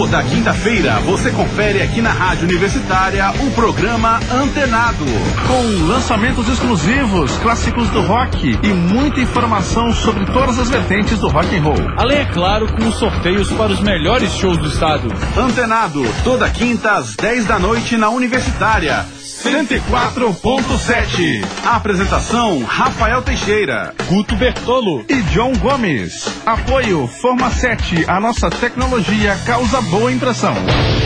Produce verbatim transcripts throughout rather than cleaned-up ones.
Toda quinta-feira você confere aqui na Rádio Universitária o programa Antenado. Com lançamentos exclusivos, clássicos do rock e muita informação sobre todas as vertentes do rock and roll. Além, é claro, com os sorteios para os melhores shows do estado. Antenado, toda quinta às dez da noite na Universitária. cento e quatro ponto sete. Apresentação: Rafael Teixeira, Guto Bertolo e John Gomes. Apoio Forma sete. A nossa tecnologia causa boa impressão.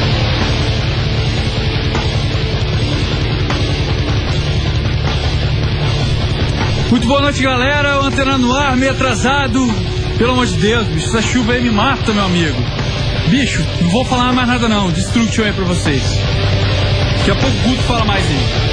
Muito boa noite, galera. O Antena no ar, meio atrasado. Pelo amor de Deus, bicho, essa chuva aí me mata, meu amigo. Bicho, não vou falar mais nada não. Destruction aí pra vocês. Daqui a pouco o Guto fala mais aí.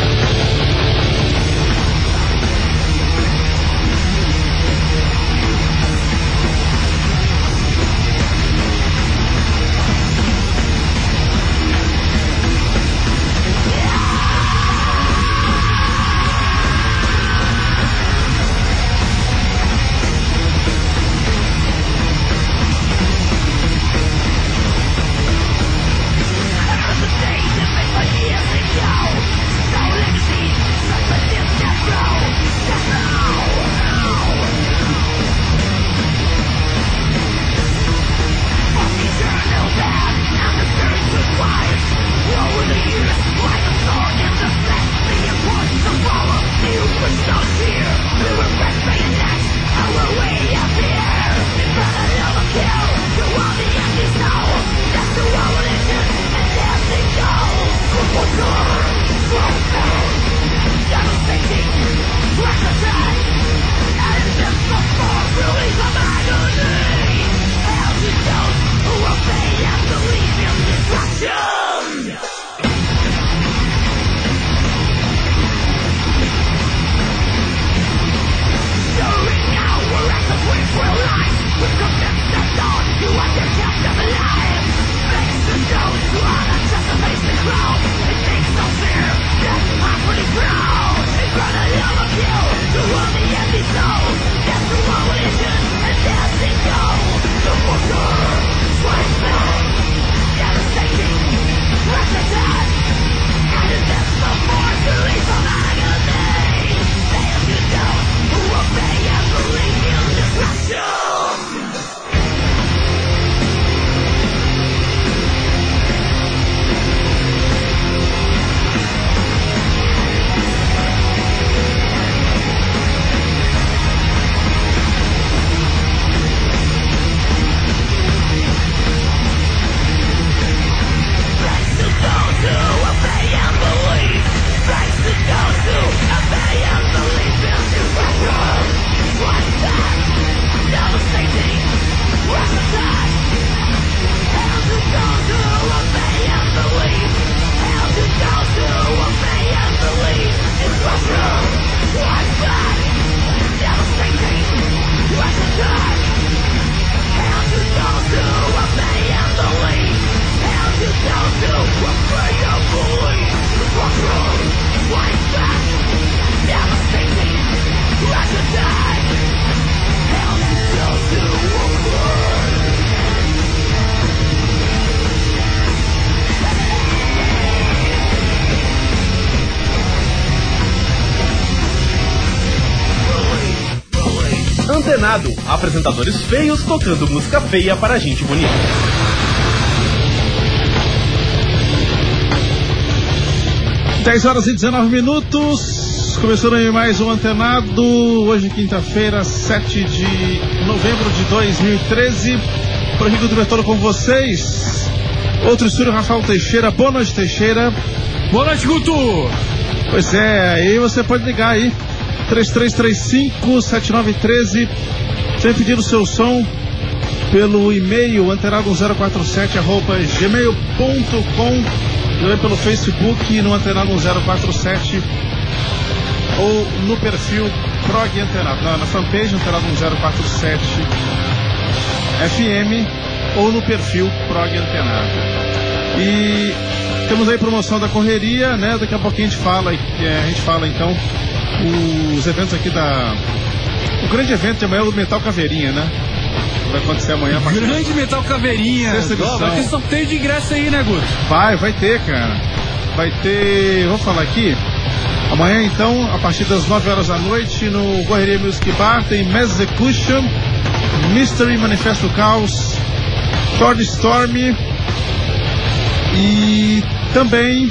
Antenado, apresentadores feios tocando música feia para gente bonita. dez horas e dezenove minutos. Começando aí mais um Antenado. Hoje, quinta-feira, sete de novembro de dois mil e treze. Por aqui, Guto Bertolo com vocês. Outro estúdio, Rafael Teixeira. Boa noite, Teixeira. Boa noite, Guto. Pois é, aí você pode ligar aí. três três três cinco, sete nove um três. Sempre pedindo o seu som pelo e-mail antenado zero quatro sete arroba gmail ponto com, também pelo Facebook no Antenado zero quatro sete ou no perfil Prog Antenado, na, na fanpage Antenado zero quatro sete F M ou no perfil Prog Antenado. E temos aí promoção da correria, né? Daqui a pouquinho a gente fala, a gente fala então os eventos aqui da... O grande evento de amanhã é o Metal Caveirinha, né? vai acontecer amanhã. Grande Metal Caveirinha. Sexta edição. Oh, vai ter sorteio de ingresso aí, né, Guto? Vai, vai ter, cara. Vai ter, vou falar aqui. Amanhã, então, a partir das nove horas da noite, no Correria Music Bar, tem Execution, Mystery, Manifesto Caos, Thord Storm e também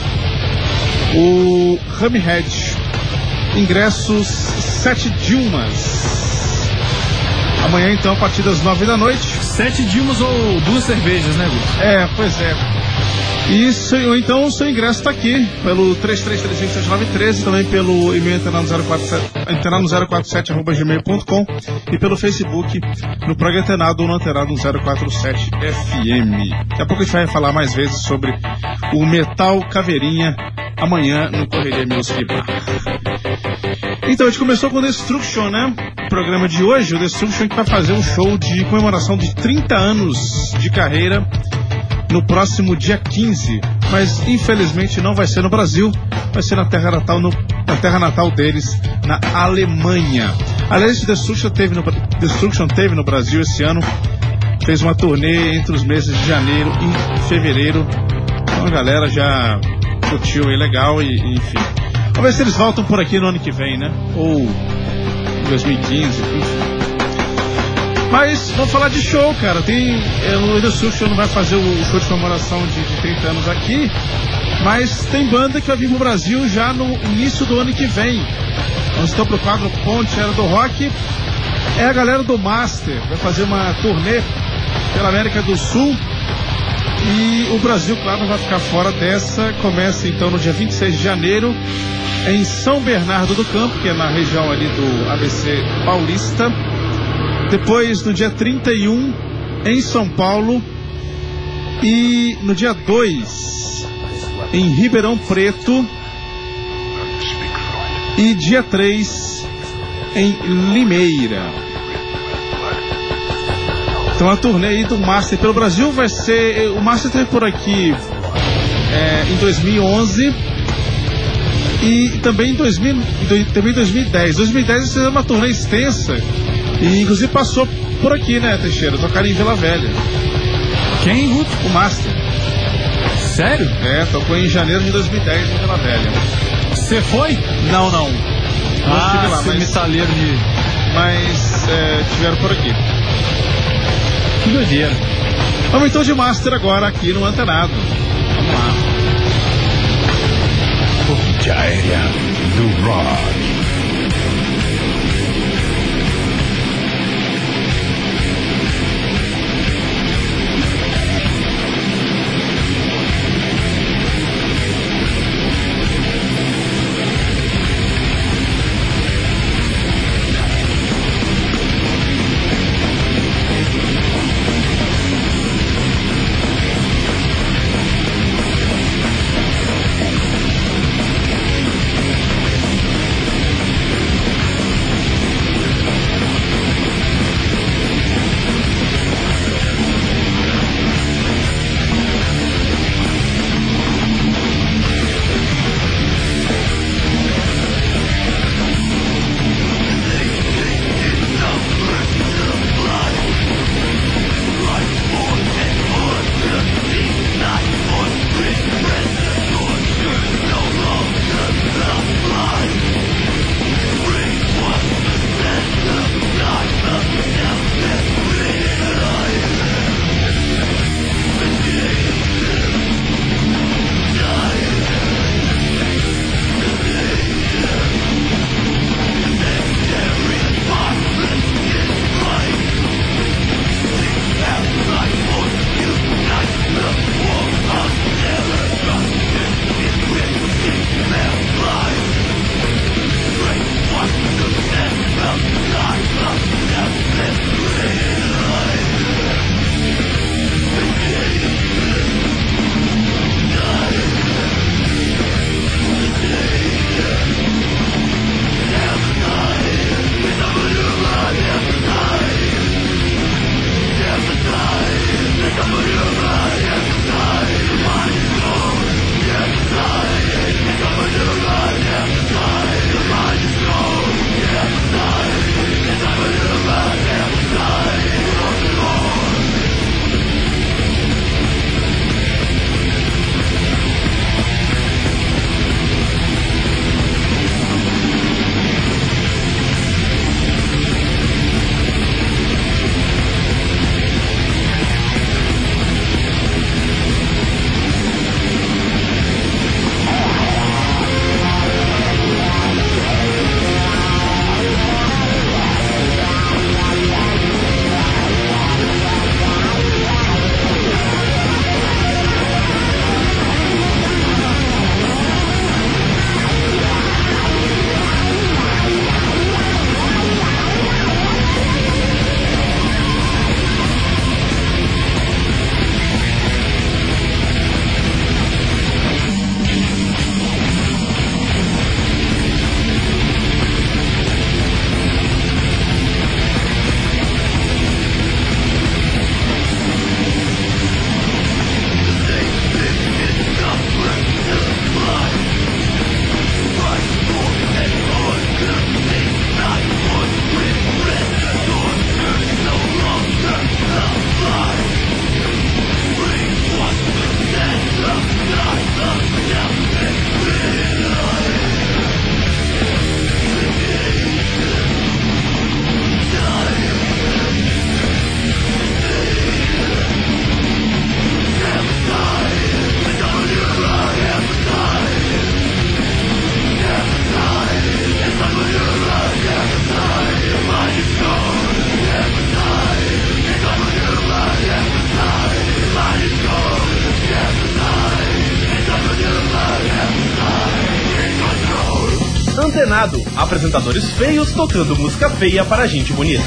o Hammerhead. Ingressos sete Dilmas. Amanhã, então, a partir das nove da noite. Sete Dilmas ou duas cervejas, né, Guto? É, pois é. Isso, ou então o seu ingresso está aqui, pelo três três três cinco sete nove um três, também pelo e-mail internado zero quatro sete, internado zero quatro sete arroba gmail ponto com e pelo Facebook no Programa Antenado ou no Antenado zero quatro sete F M. Daqui a pouco a gente vai falar mais vezes sobre o Metal Caveirinha amanhã no Correria Music Bar. Então, a gente começou com o Destruction, né? O programa de hoje, o Destruction, que vai fazer um show de comemoração de trinta anos de carreira no próximo dia quinze, mas infelizmente não vai ser no Brasil, vai ser na terra natal, no, na terra natal deles, na Alemanha. Aliás, Destruction teve, no, Destruction teve no Brasil esse ano, fez uma turnê entre os meses de janeiro e fevereiro, então a galera já curtiu aí legal e, e enfim. Vamos ver se eles voltam por aqui no ano que vem, né? Ou em dois mil e quinze, enfim. Mas vamos falar de show, cara. Tem, é, o Destruction não vai fazer o show de comemoração de, de trinta anos aqui, mas tem banda que vai vir pro Brasil já no início do ano que vem. Nós estamos pro quadro Ponte Era do Rock. É a galera do Master, vai fazer uma turnê pela América do Sul. E o Brasil, claro, não vai ficar fora dessa. Começa então no dia vinte e seis de janeiro em São Bernardo do Campo, que é na região ali do A B C Paulista. Depois, no dia trinta e um, em São Paulo. E no dia dois, em Ribeirão Preto. E dia três, em Limeira. Então a turnê aí do Master pelo Brasil vai ser... O Master esteve por aqui é, em dois mil e onze. E também em, dois mil, também em dois mil e dez. dois mil e dez eles fizeram uma turnê extensa. E inclusive passou por aqui, né, Teixeira? Tocaram em Vila Velha. Quem, Ruto? O Master. Sério? É, tocou em janeiro de dois mil e dez em Vila Velha. Você foi? Não, não. Não ah, estive lá, mas, metaleiro de... mas é, tiveram por aqui. Que doideira. Vamos então de Master agora aqui no Antenado. Vamos lá. Ponte Aérea do Rock. Antenado. Apresentadores feios tocando música feia para gente bonita.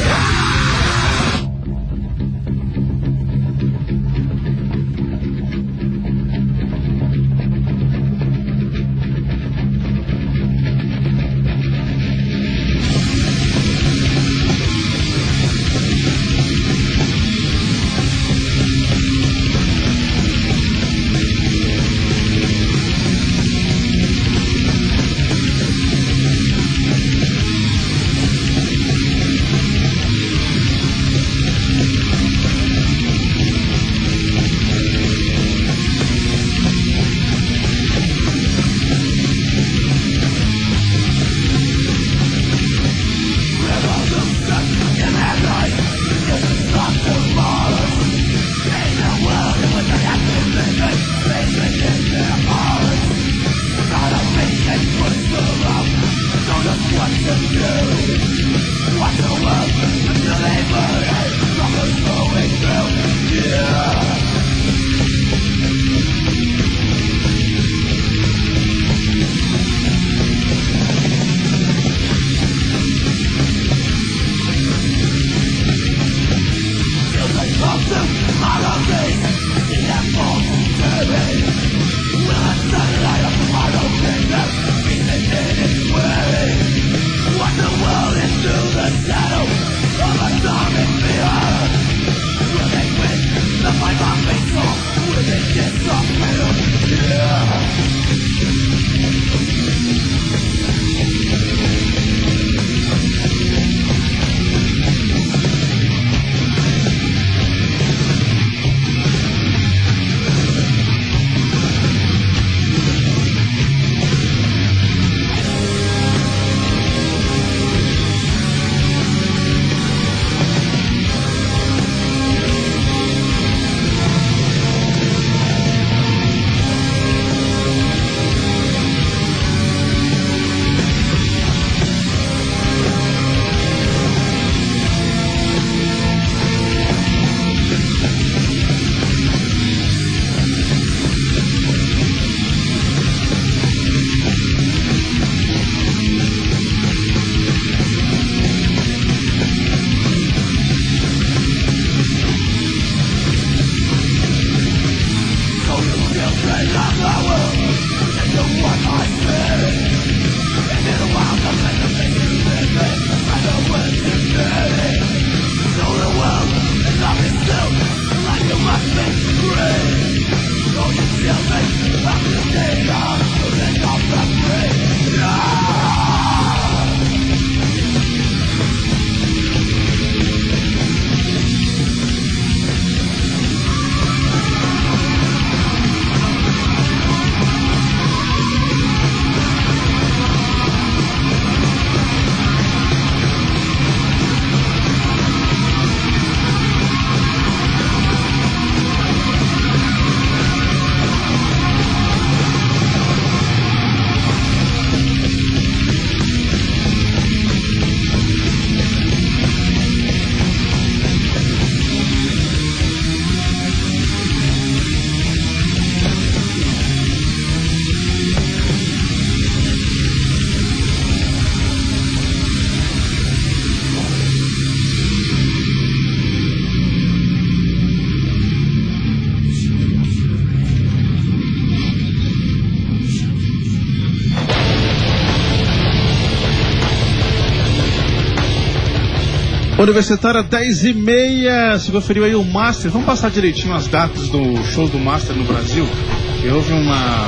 Universitária dez e meia, se conferiu aí o Master. Vamos passar direitinho as datas do show do Master no Brasil. E houve uma...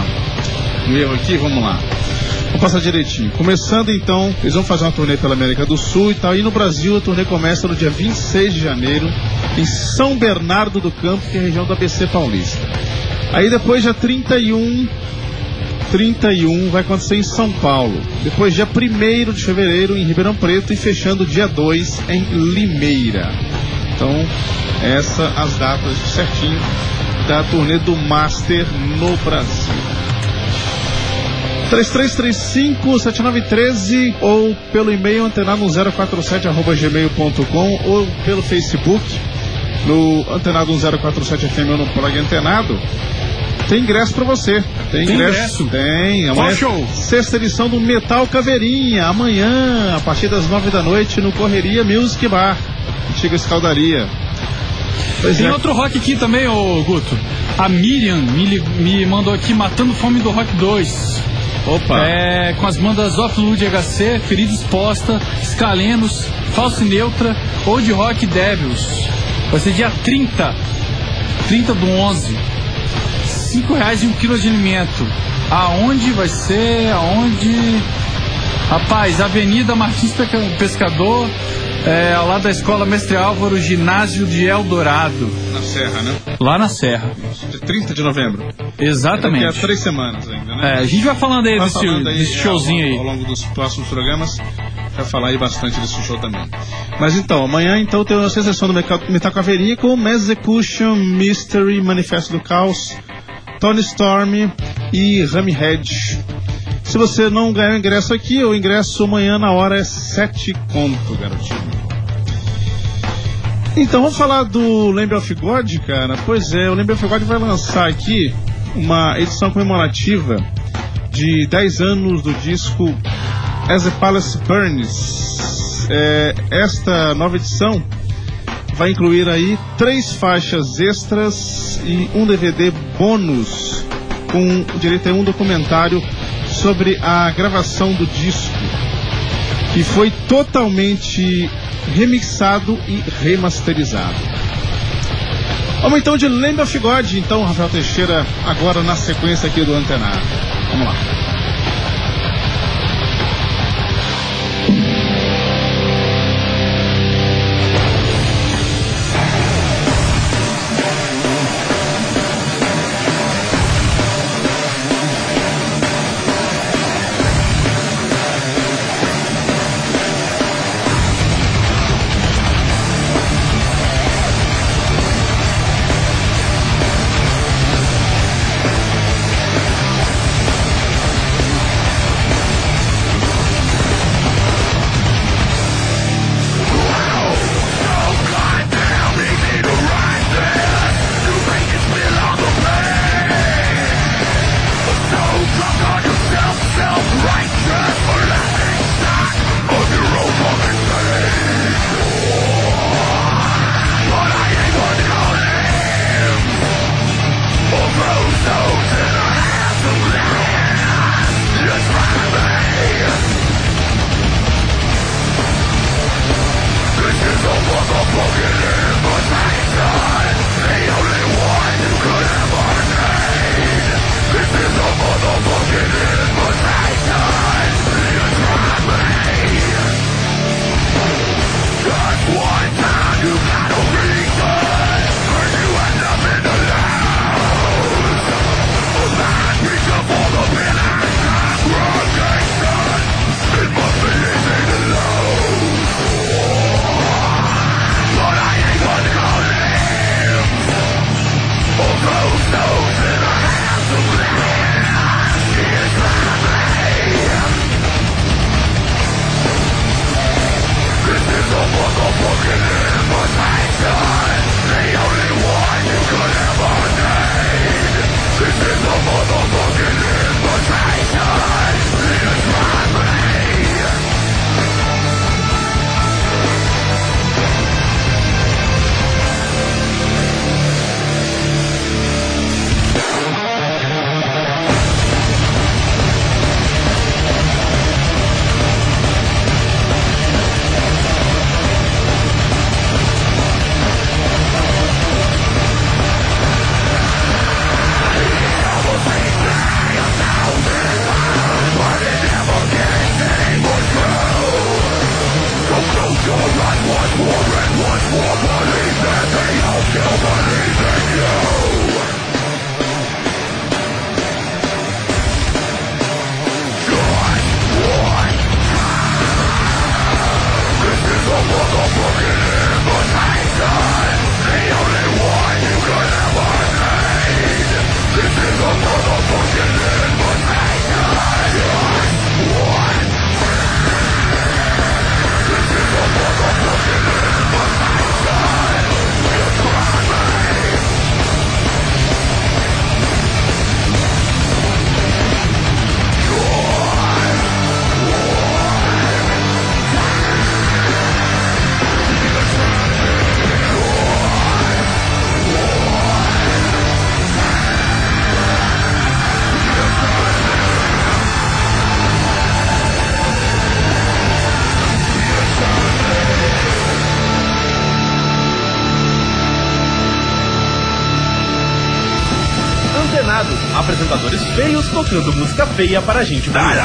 um erro aqui, vamos lá. Vamos passar direitinho. Começando então, eles vão fazer uma turnê pela América do Sul e tal. E no Brasil a turnê começa no dia vinte e seis de janeiro, em São Bernardo do Campo, que é a região da A B C Paulista. Aí depois dia trinta e um... trinta e um vai acontecer em São Paulo. Depois dia primeiro de fevereiro em Ribeirão Preto e fechando dia dois em Limeira. Então, essas as datas certinho da turnê do Master no Brasil. três três três cinco, sete nove um três ou pelo e-mail antenado zero quatro sete arroba gmail ponto com ou pelo Facebook no Antenado zero quatro sete F M ou no blog Antenado. Tem ingresso para você. Tem, Tem ingresso? ingresso? Tem. Qual Amanhã, show? sexta edição do Metal Caveirinha. Amanhã, a partir das nove da noite, no Correria Music Bar. Antiga Escaldaria. Pois Tem é. outro rock aqui também, ô Guto. A Miriam me, li- me mandou aqui Matando Fome do Rock dois. Opa. É, com as bandas Offload H C, Ferida Exposta, Scalenos, Falso e Neutra, Old Rock Devils. Vai ser dia trinta. trinta do onze. cinco reais e um quilo de alimento. Aonde vai ser? Aonde? Rapaz, Avenida Martins Peca- Pescador, é, ao lado da Escola Mestre Álvaro, ginásio de Eldorado. Na Serra, né? Lá na Serra. De trinta de novembro. Exatamente. Daqui a três semanas ainda, né? É, a gente vai falando aí Vai desse, falando aí, desse é, showzinho ao, aí. ao longo dos próximos programas, vai falar aí bastante desse show também. Mas então, amanhã então tem uma sessão do Metal Metal Caveirinha com Execution, Mystery, Manifesto do Caos, Tony Storm e Hammerhead. Se você não ganhar o ingresso aqui, o ingresso amanhã na hora é sete conto, garotinho. Então vamos falar do Lamb of God, cara. Pois é, o Lamb of God vai lançar aqui uma edição comemorativa de dez anos do disco As the Palace Burns. É, esta nova edição vai incluir aí três faixas extras e um D V D bônus com direito a um documentário sobre a gravação do disco, que foi totalmente remixado e remasterizado. Vamos então de Lamb of God, então, Rafael Teixeira, agora na sequência aqui do Antenar. Vamos lá. Antenado. Apresentadores feios tocando música feia para a gente bonita.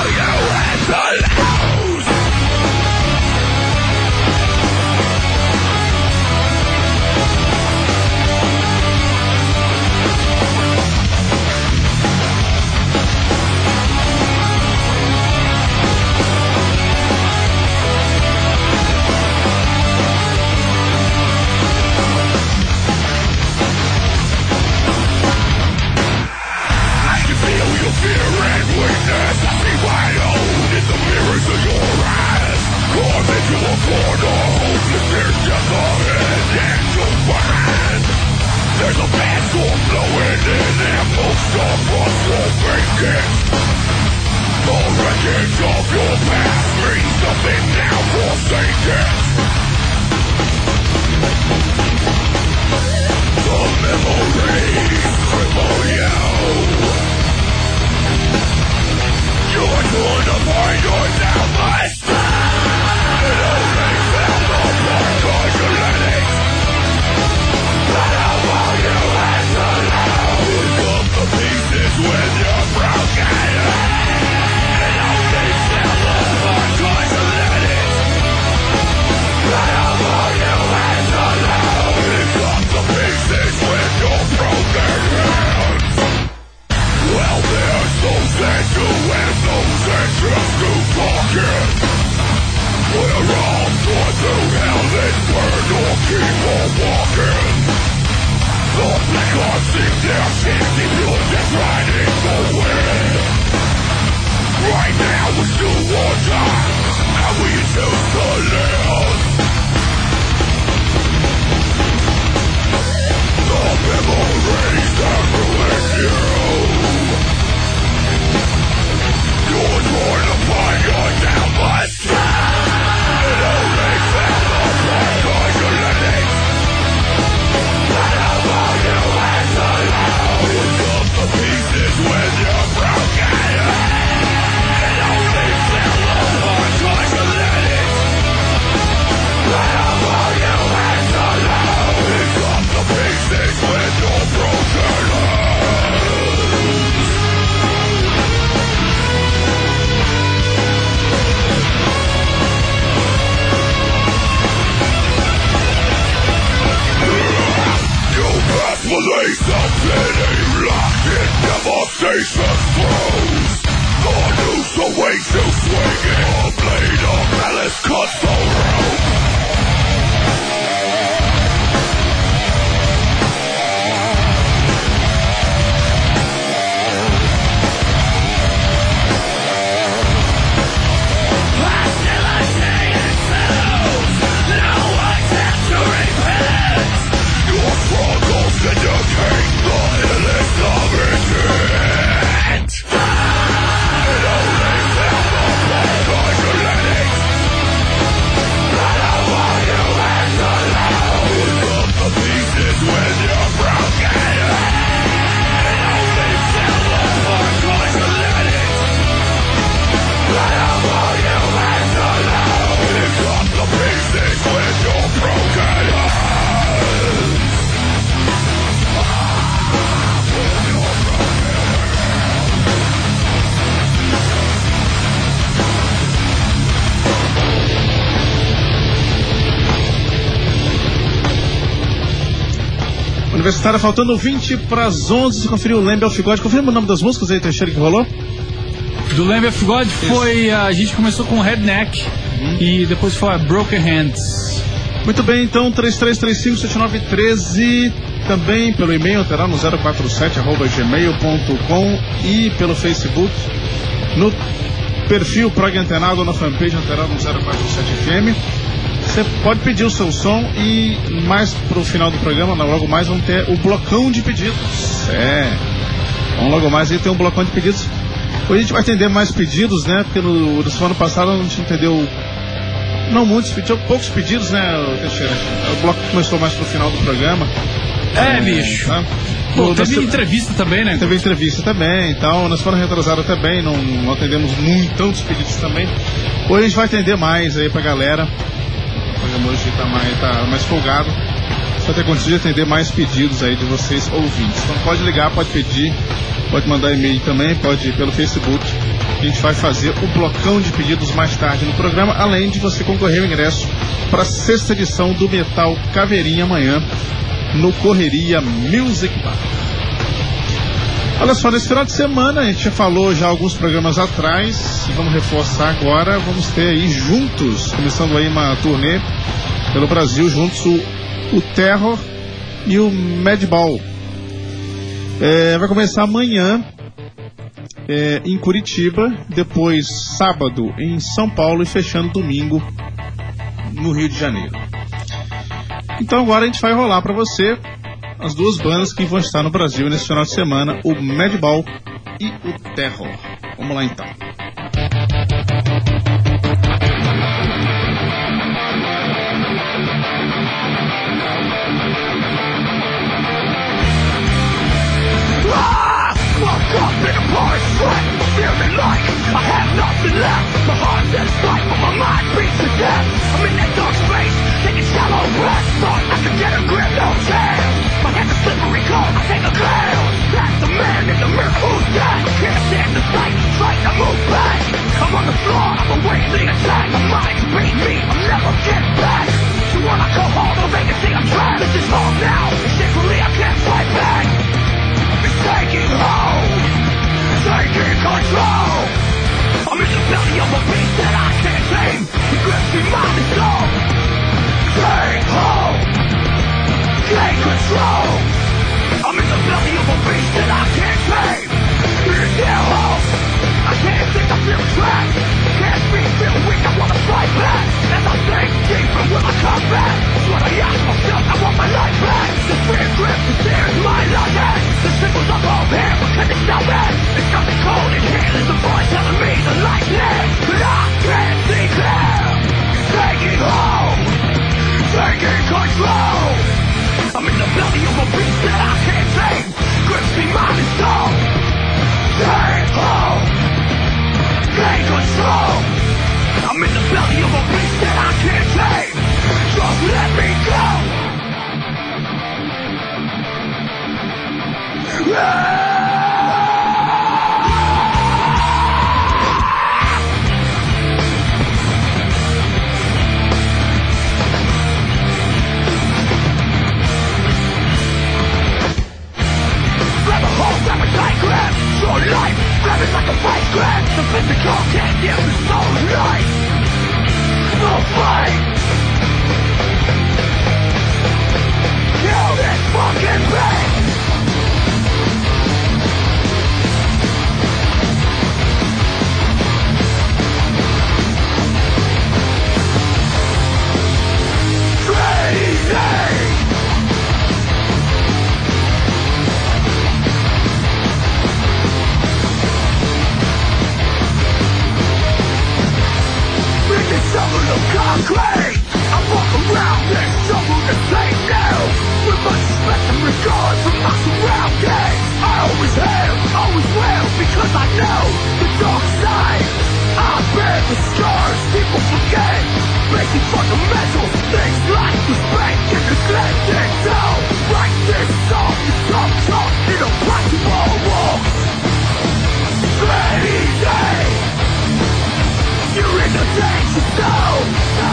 Universitária, faltando vinte para as onze. Você conferiu o Lamb of God. Confirma o nome das músicas aí, Teixeira, que rolou? Do Lamb of God foi. A gente começou com Redneck uhum. e depois foi a Broken Hands. Muito bem, então, três três três cinco sete nove um três. Também pelo e-mail, terá no zero quatro sete arroba gmail ponto com e pelo Facebook, no perfil Prog Antenado, na fanpage Antenado no zero quatro sete F M. Você pode pedir o seu som e mais pro final do programa, logo mais vamos ter o blocão de pedidos. É, vamos logo mais aí ter um blocão de pedidos. Hoje a gente vai atender mais pedidos, né? Porque no, no semana passada a gente entendeu não muitos pedidos, poucos pedidos, né, Teixeira? O bloco começou mais pro final do programa. É, é bicho. Tá? Pô, teve nós, entrevista também, né? Teve entrevista também, então na semana retrasada também, não, não atendemos muito, tantos pedidos também. Hoje a gente vai atender mais aí pra galera. O programa hoje tá mais, tá mais folgado. para ter condição de atender mais pedidos aí de vocês ouvintes. Então pode ligar, pode pedir, pode mandar e-mail também, pode ir pelo Facebook. A gente vai fazer o blocão de pedidos mais tarde no programa, além de você concorrer ao ingresso para a sexta edição do Metal Caveirinha amanhã no Correria Music Bar. Olha só, nesse final de semana, a gente já falou já alguns programas atrás, e vamos reforçar agora, vamos ter aí juntos, começando aí uma turnê pelo Brasil, juntos o, o Terror e o Madball. É, vai começar amanhã é, em Curitiba, depois sábado em São Paulo e fechando domingo no Rio de Janeiro. Então agora a gente vai rolar para você as duas bandas que vão estar no Brasil nesse final de semana, o Madball e o Terror. Vamos lá então. Slippery cold, I take a glance. That's the man in the mirror who's dead. Can't stand the sight, trying to move back. I'm on the floor, I'm awaiting the attack. My mind's beating me, I'm never getting back. You wanna go home, don't make it see I'm trying. This is home now, and secretly I can't fight back. It's taking hold, taking control. I'm in the belly of a beast that I can't tame. It grips me mind and soul. Take hold, take control. I'm in the belly of a beast that I can't tame. It's hell, I can't think I feel trapped. Can't speak, feel weak, I wanna fight back. As I think deep and will I come back? That's what I ask myself, I want my life back. The fear grips and tears my life. The symbols of hope here, but can they stop it? It's got me cold in here, there's a voice telling me the light's there. But I can't see clear. Taking hold, taking control. I'm in the belly of a beast that I can't tame. Grips me mind and soul. Take hold, take control. I'm in the belly of a beast that I can't tame. Just let me go. Grab, short life, grab it like a vice grab. The physical can't give the soul life. No fight. Kill this fucking beast. Crazy. Jungle of concrete, I walk around this jungle to save now. With much respect and regard for my surroundings, I always have, always will, because I know the dark side. I bear the scars people forget. Basic fundamental things like respect and neglected. So write this song, the song talk in a practical walk. Crazy. You're in the danger zone.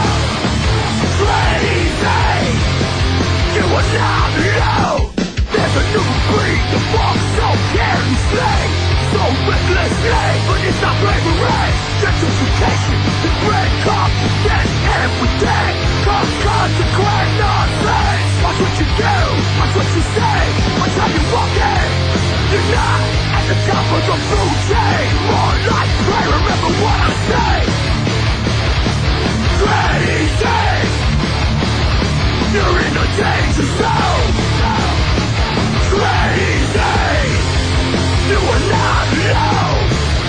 Crazy. You are not alone. There's a new breed of walk so carelessly, so recklessly, but it's not bravery. Gentrification, the bread confidence every day. Cause consequent nonsense. Watch what you do, watch what you say, watch how you walk in. You're not at the top of the food chain. More like pray, remember what I say. Crazy. You're in the danger zone. Crazy. You are not alone.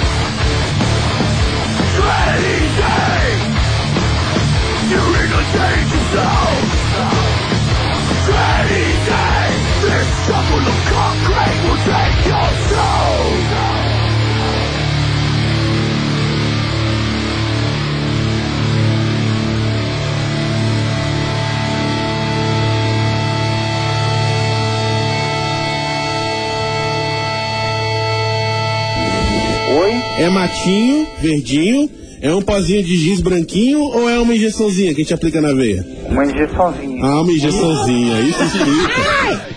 Crazy. You're in the danger zone. Crazy. This jungle of concrete will take your soul. Oi? É matinho, verdinho, é um pozinho de giz branquinho ou é uma injeçãozinha que a gente aplica na veia? Uma injeçãozinha. Ah, uma injeçãozinha, isso explica.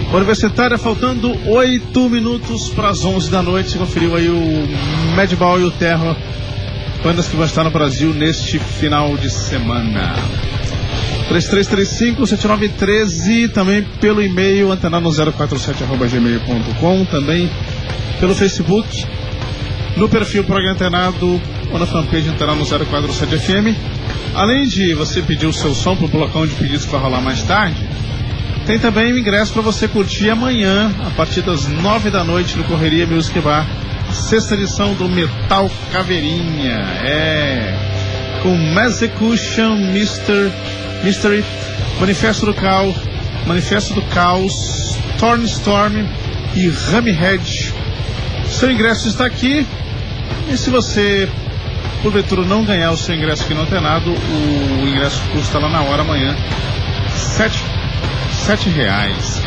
Universitária, faltando oito minutos para as onze da noite. Você conferiu aí o Madball e o Terror, bandas que vão estar no Brasil neste final de semana. três três três cinco, sete nove um três, também pelo e-mail antenado zero quatro sete arroba gmail ponto com, também pelo Facebook, no perfil Programa Antenado ou na fanpage Antenado zero quatro sete F M. Além de você pedir o seu som para o blocão de pedidos que vai rolar mais tarde, tem também o ingresso para você curtir amanhã, a partir das nove da noite, no Correria Music Bar, sexta edição do Metal Caveirinha. É, com Execution, Mister Mystery, Manifesto do Caos, Manifesto do Caos, Thornstorm e Hammerhead. Seu ingresso está aqui. E se você, porventura, não ganhar o seu ingresso aqui no Antenado, o ingresso custa lá na hora amanhã sete, sete reais.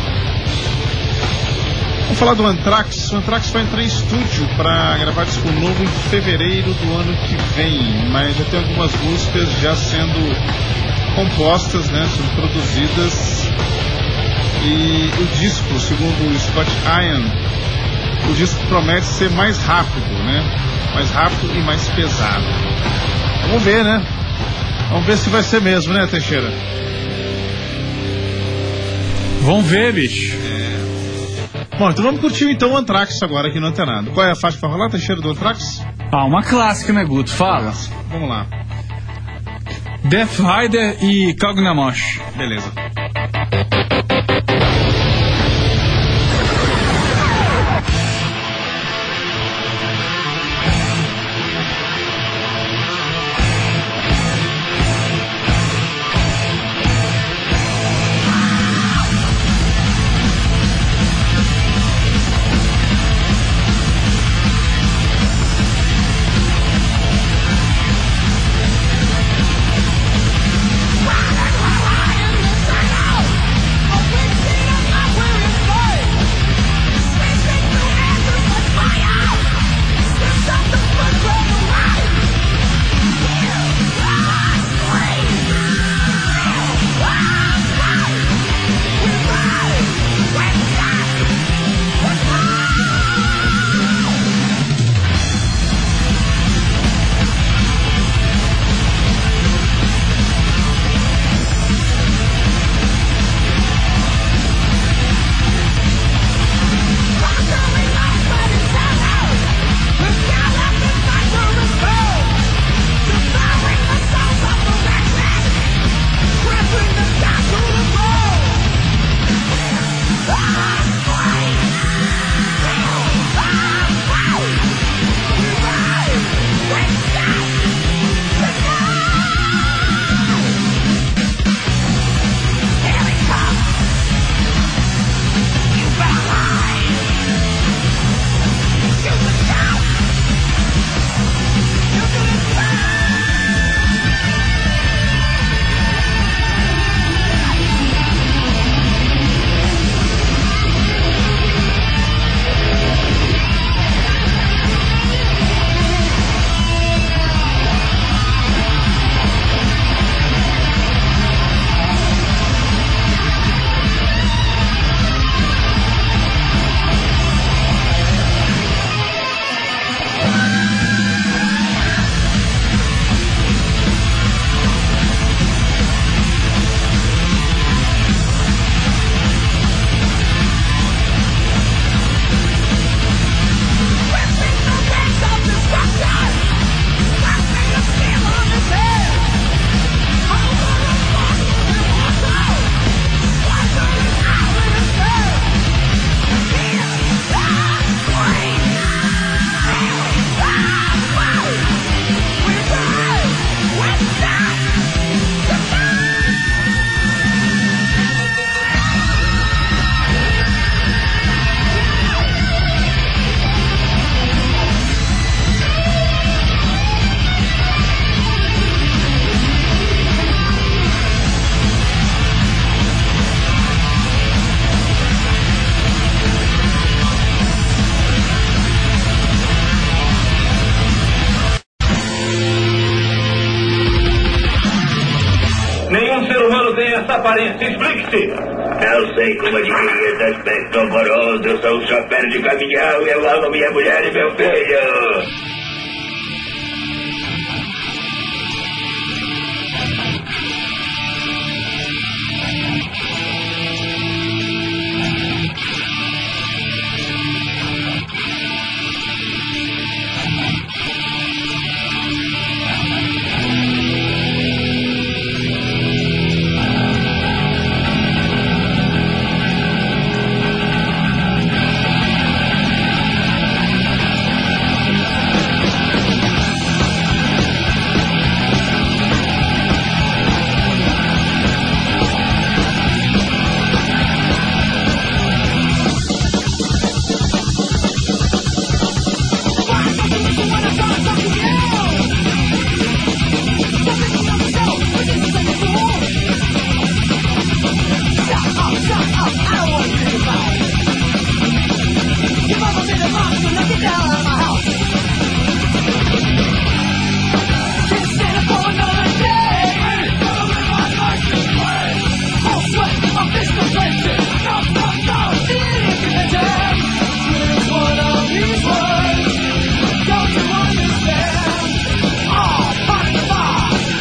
Vamos falar do Anthrax. O Anthrax vai entrar em estúdio para gravar disco novo em fevereiro do ano que vem, mas já tem algumas músicas já sendo compostas, né, sendo produzidas, e o disco, segundo o Scott Ian, o disco promete ser mais rápido, né, mais rápido e mais pesado. Vamos ver, né, vamos ver se vai ser mesmo, né, Teixeira? Vamos ver, bicho. É. Bom, então vamos curtir então o Anthrax agora aqui no Antenado. Qual é a faixa que vai rolar, Teixeira, do Anthrax? Ah, uma clássica, né, Guto? Fala. Vamos lá. Death Rider e Cognamosh. Beleza. Wow. Sim. Não sei como adquirir esse aspecto horroroso. Eu sou um chofer de caminhão e eu amo minha mulher e meu filho.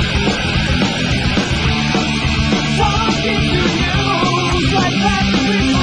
Like that,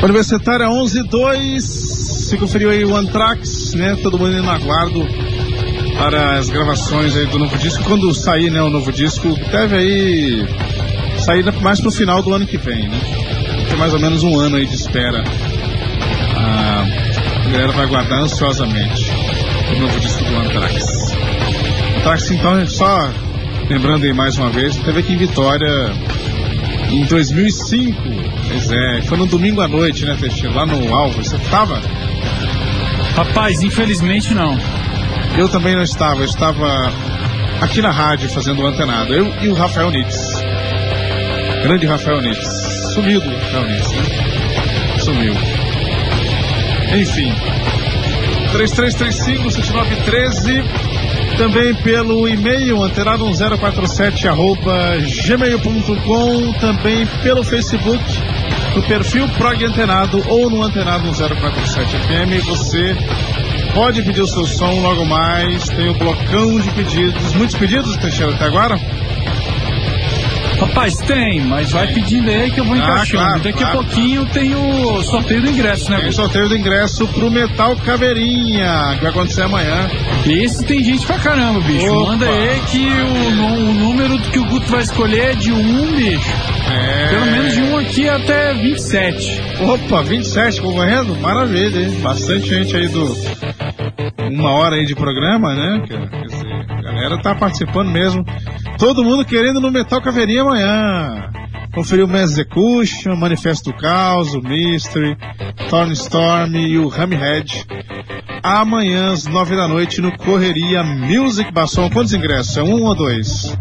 Universitária onze e dois. Se conferiu aí o Anthrax, né? Todo mundo indo no aguardo para as gravações aí do novo disco. Quando sair, né, o novo disco, deve aí sair mais pro final do ano que vem, né? Tem mais ou menos um ano aí de espera. Ah, a galera vai aguardar ansiosamente o novo disco do Anthrax. Anthrax, então, só lembrando aí mais uma vez, teve aqui em Vitória em dois mil e cinco. Pois é, foi no domingo à noite, né, Teixeira? Lá no Alvo. Você estava? Rapaz, infelizmente não. Eu também não estava. Eu estava aqui na rádio fazendo o Antenado. Eu e o Rafael Nitz. Grande Rafael Nitz. Sumiu do Rafael Nitz, né? Sumiu. Enfim. três três três cinco, sete nove um três. Também pelo e-mail antenado um zero quatro sete arroba gmail ponto com. Também pelo Facebook, no perfil Prog Antenado ou no Antenado um zero quatro sete F M. Você pode pedir o seu som logo mais. Tem o blocão de pedidos. Muitos pedidos, Teixeira, até agora? Rapaz, tem, mas vai pedindo aí que eu vou Ah, encaixando. claro, Daqui claro. a pouquinho tem o sorteio do ingresso, né? Tem o sorteio do ingresso pro Metal Caveirinha, que vai acontecer amanhã. Esse tem gente pra caramba, bicho. Opa, Manda aí que o, nu- o número que o Guto vai escolher é de um, bicho. É. Pelo menos de um aqui até vinte e sete. Opa, vinte e sete concorrendo? Maravilha, hein? Bastante gente aí do... Uma hora aí de programa, né? Quer quer dizer, a galera tá participando mesmo. Todo mundo querendo no Metal Caveirinha amanhã. Conferiu o Mass Execution, Manifesto do Caos, o Mystery, Thorn Storm e o Hammerhead. Amanhã às nove da noite no Correria Music Basson. Quantos ingressos? É um ou dois?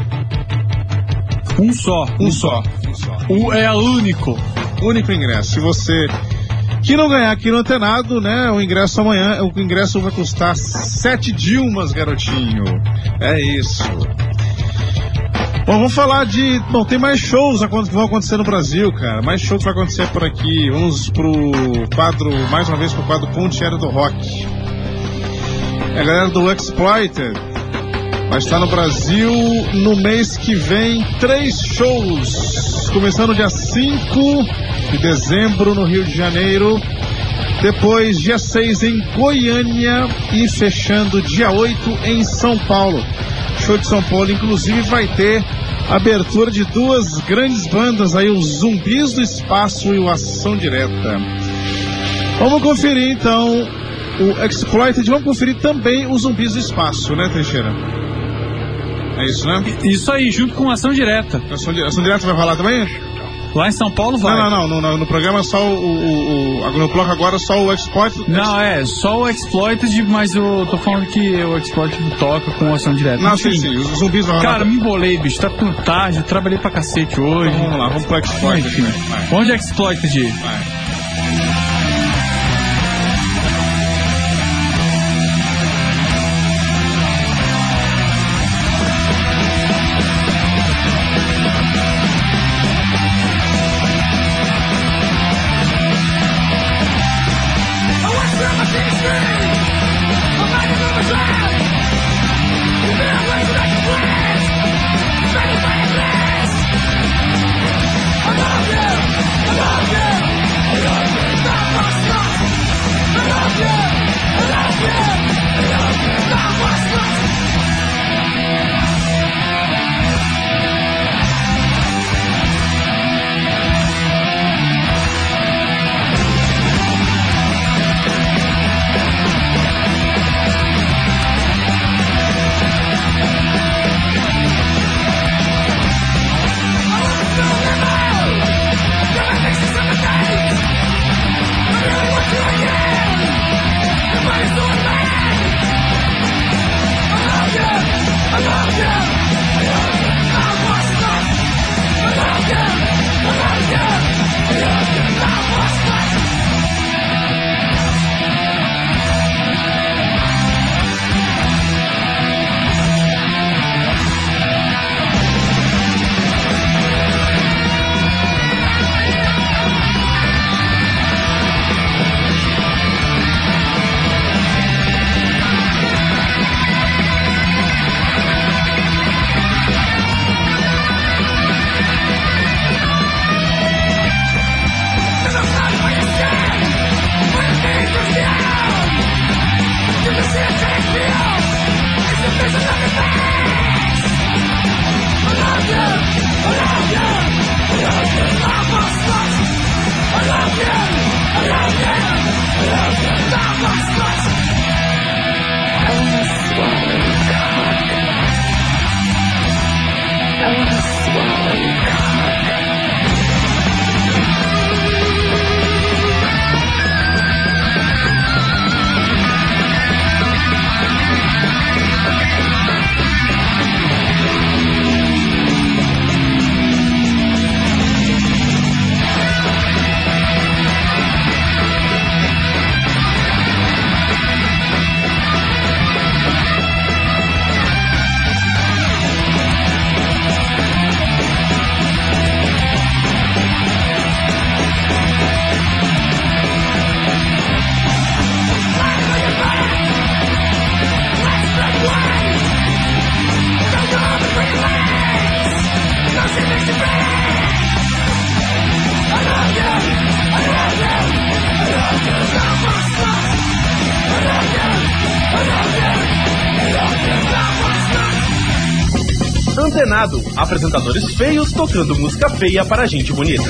Um só. Um só. Um só. O é único. Único ingresso. Se você que não ganhar aqui no Antenado, né, o ingresso amanhã, o ingresso vai custar sete Dilmas, garotinho. É isso. Bom, vamos falar de... Bom, tem mais shows que vão acontecer no Brasil, cara. Mais shows que vai acontecer por aqui. Vamos pro quadro, mais uma vez pro quadro Pontiera do Rock. É a galera do Exploited vai estar no Brasil no mês que vem. Três shows. Começando dia cinco de dezembro no Rio de Janeiro. Depois, dia seis em Goiânia. E fechando dia oito em São Paulo. Show de São Paulo, inclusive, vai ter abertura de duas grandes bandas aí, os Zumbis do Espaço e o Ação Direta. Vamos conferir então o Exploited, vamos conferir também os Zumbis do Espaço, né, Teixeira? É isso, né? Isso aí, junto com Ação Direta. Ação, Ação Direta vai rolar também? Lá em São Paulo vai. Não, não, não, no, no programa só o, o, o no bloco agora só o Exploited. Não, é, só o Exploited, mas eu tô falando que o Exploited toca com Ação Direta. Não, Enfim, sim, sim, os zumbis vão rolar. Cara, me embolei, bicho, tá tudo tarde, eu trabalhei pra cacete hoje. Então, vamos lá, vamos pro Exploited. Enfim, Vai. onde é Exploited? Vai. I love you, I love you. Antenado, apresentadores feios tocando música feia para gente bonita.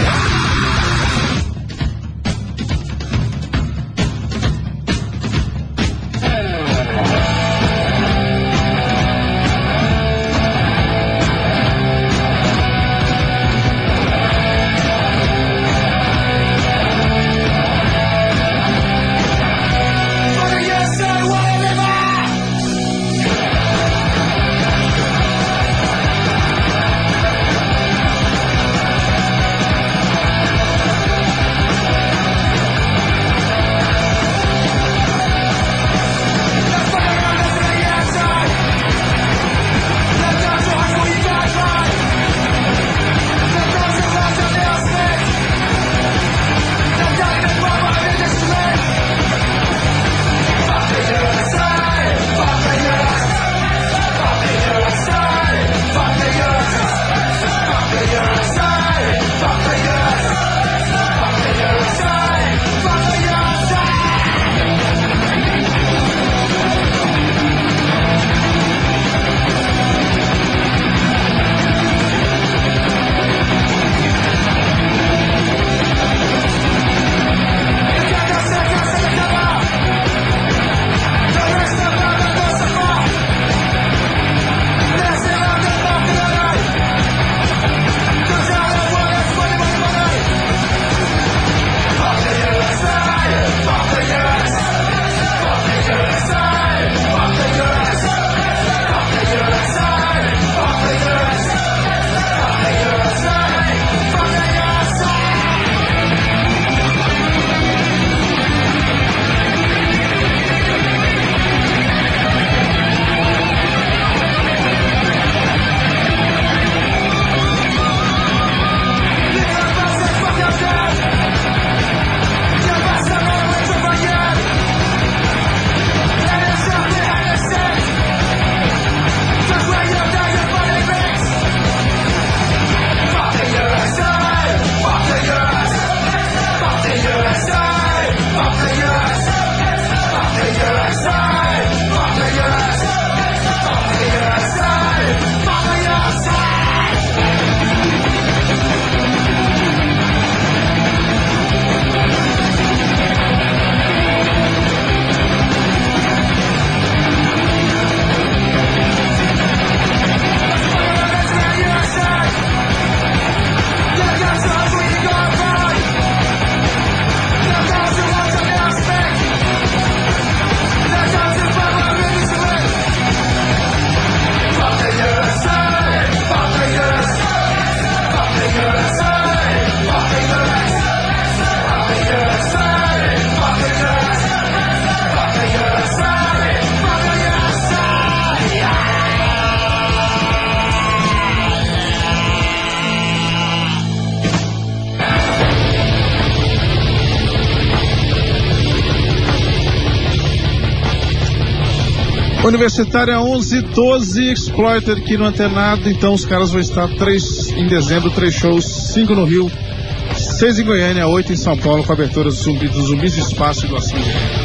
Universitária onze doze, Exploited aqui no Antenado. Então os caras vão estar três em dezembro, três shows, cinco no Rio, seis em Goiânia, oito em São Paulo, com a abertura do zumbi, dos Zumbis de Espaço e do Assim.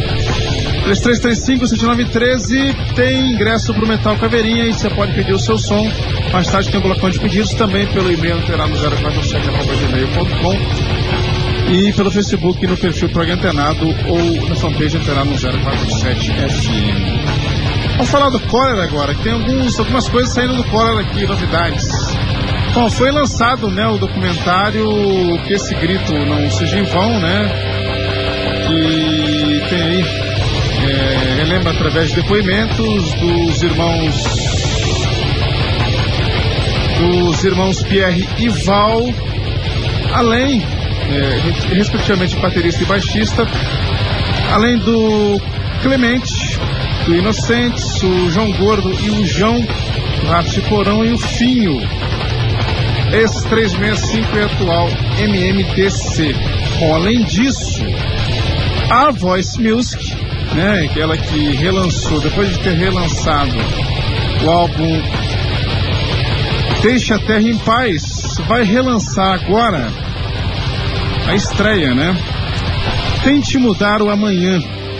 três três três cinco, sete nove um três, tem ingresso pro Metal Caveirinha e você pode pedir o seu som. Mais tarde tem um blocão de pedidos também pelo e-mail antenado zero quatro sete arroba gmail ponto com e pelo Facebook no perfil Programa Antenado ou na fanpage Antenado zero quatro sete F M. Vamos falar do cólera agora, que tem alguns, algumas coisas saindo do cólera aqui, novidades. Bom, foi lançado, né, o documentário Que Esse Grito Não Seja em Vão, né, que tem aí, é, relembra através de depoimentos dos irmãos, dos irmãos Pierre e Val, além, é, respectivamente baterista e baixista, além do Clemente, do Inocentes, o João Gordo e o João, o Rato de Porão e o Finho. Esse três seis cinco é atual M M D C. Bom, além disso, a Voice Music, né, aquela que relançou, depois de ter relançado o álbum Deixa a Terra em Paz, Stones vai relançar agora a estreia, né? Tente Mudar o Amanhã.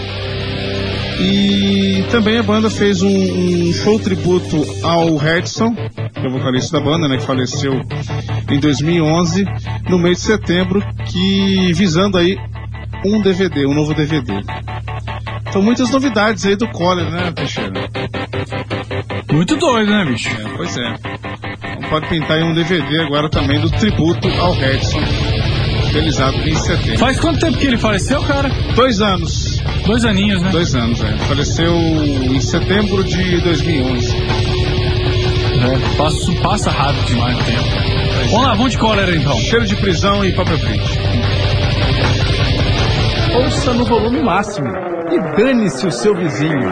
E também a banda fez um, um show tributo ao Harrison, que é o vocalista da banda, né, que faleceu em dois mil e onze, no mês de setembro, que visando aí um D V D, um novo D V D. Então muitas novidades aí do Collor, né, Teixeira? Muito doido, né, bicho? É, pois é. Então pode pintar aí um D V D agora também do tributo ao Harrison, realizado em setembro. Faz quanto tempo que ele faleceu, cara? Dois anos. Dois aninhos, né? Dois anos, é. Faleceu em setembro de dois mil e onze. É, passa, passa rápido demais o tempo. Pois vamos é. lá, vamos de Cólera então. Cheiro de Prisão e Papa Bridge. Ouça no volume máximo e dane-se o seu vizinho.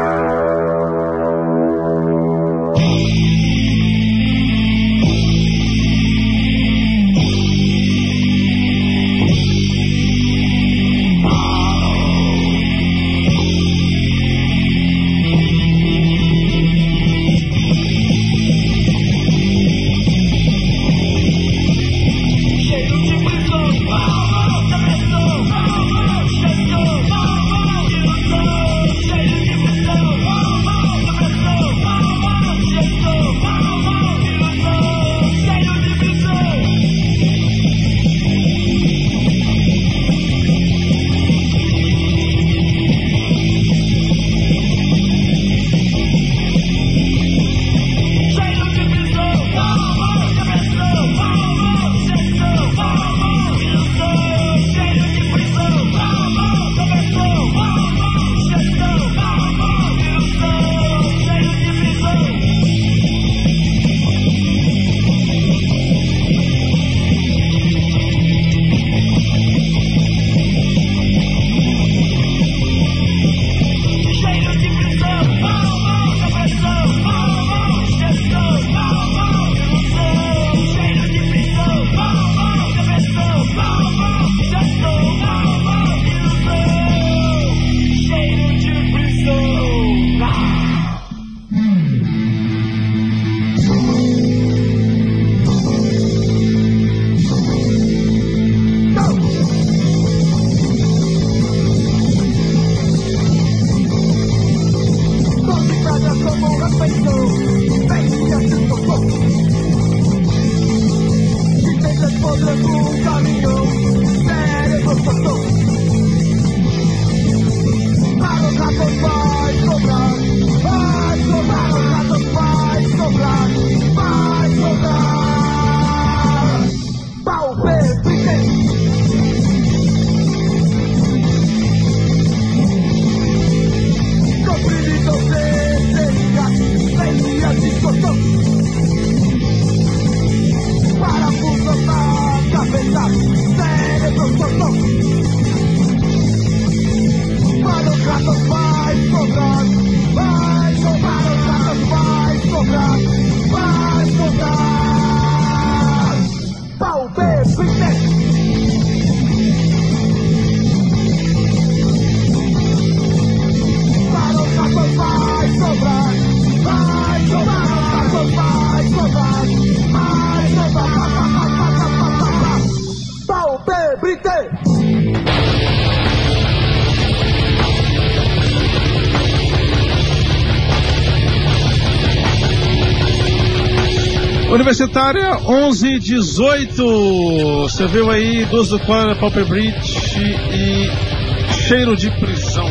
Universitária onze dezoito. Você viu aí duas do Collor, Pauper Bridge e Cheiro de Prisão.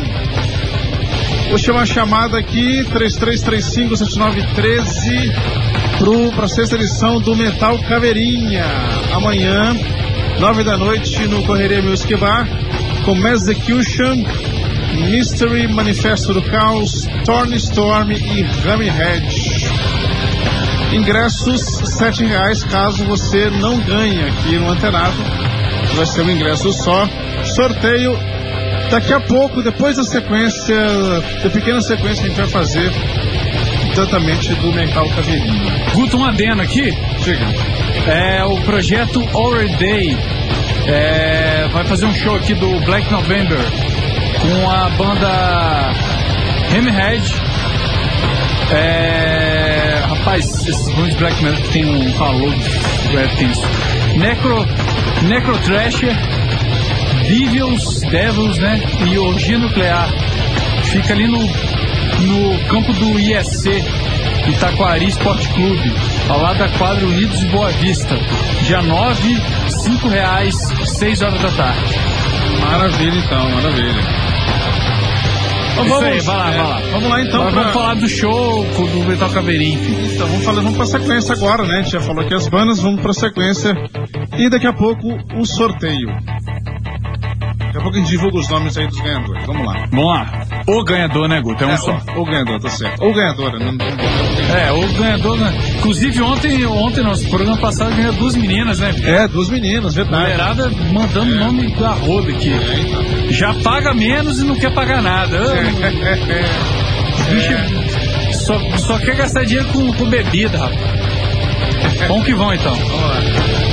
Vou chamar a chamada aqui, três três três cinco, sete nove um três, para a sexta edição do Metal Caveirinha. Amanhã, nove da noite, no Correria Music Bar, com Mass Execution, Mystery, Manifesto do Caos, Torn Storm e Hammerhead. Ingressos sete reais caso você não ganhe aqui no Antenado. Vai ser um ingresso só. Sorteio daqui a pouco, depois da sequência, da pequena sequência que a gente vai fazer diretamente do Metal Caveirinha. Guto, um adendo aqui. Chega. É o projeto Horror Day. É, vai fazer um show aqui do Black November com a banda Hammerhead. É, Rapaz, esses bandos de black metal tem um calor é tenso. Necro, Necrothrasher, Devils, Devils, né? E Orgia Nuclear. Fica ali no, no campo do I E C, Itaquari Esporte Clube, ao lado da quadra Unidos de Boa Vista. Dia nove, cinco reais, seis horas da tarde. Maravilha, então, maravilha. Então, Isso vamos, aí, vai lá, é, vai lá. Vamos lá então. Agora Pra... vamos falar do show do Metal Caveirinho, enfim. Então vamos, falar, vamos pra sequência agora, né? A gente já falou aqui as bandas, vamos pra sequência. E daqui a pouco o sorteio. Daqui a pouco a gente divulga os nomes aí dos ganhadores. Vamos lá. Vamos lá. O ganhador, né, Guto? É um é, só. O, o ganhador, tá certo. Ou ganhadora, não, não, não É, o ganhador, né? Inclusive ontem, ontem, nosso programa passado, ganhou duas meninas, né? É, duas meninas, verdade. Mulherada mandando o É. nome da roda aqui. É, então. Já paga menos e não quer pagar nada. Bicho, só, só quer gastar dinheiro com, com bebida, rapaz. Vamos que vão, então. Vamos lá.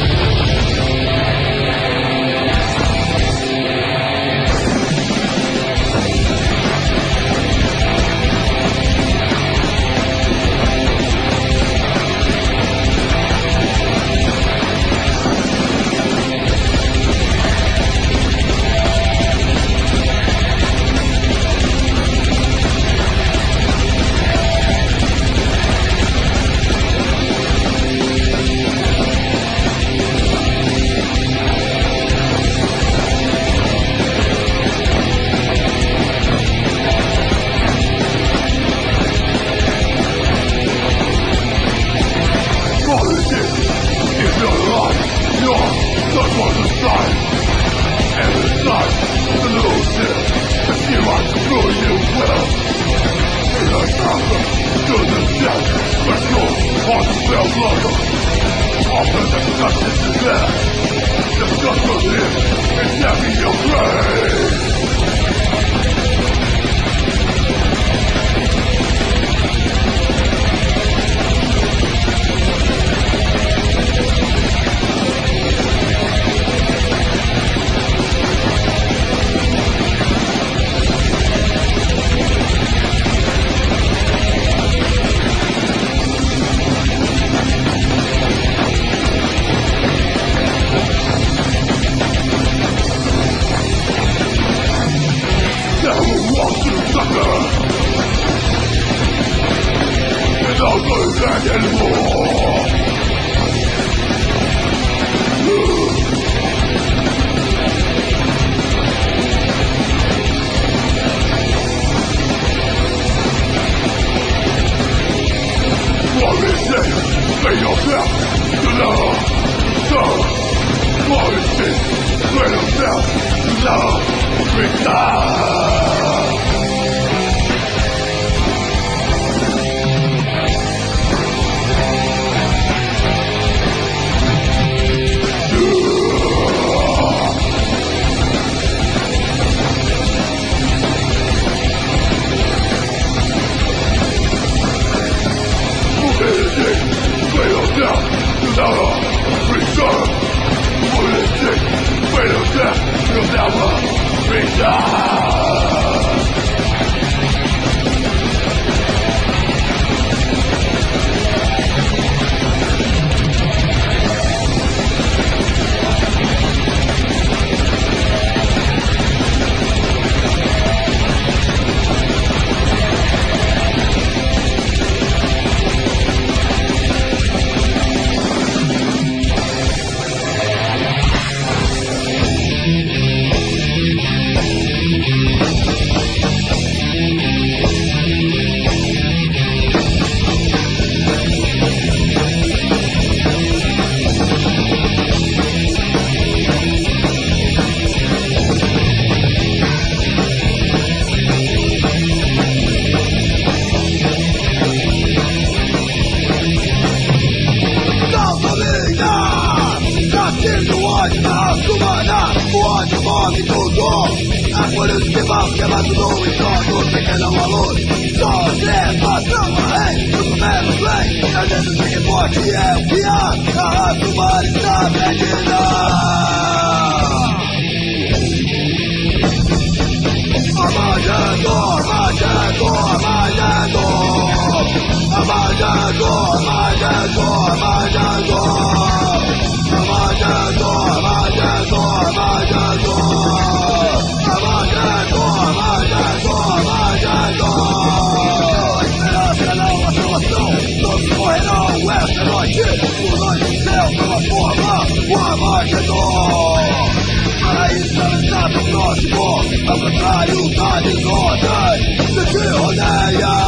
Armagedon, Armagedon, Armagedon, Ao contrário da desordem que te rodeia.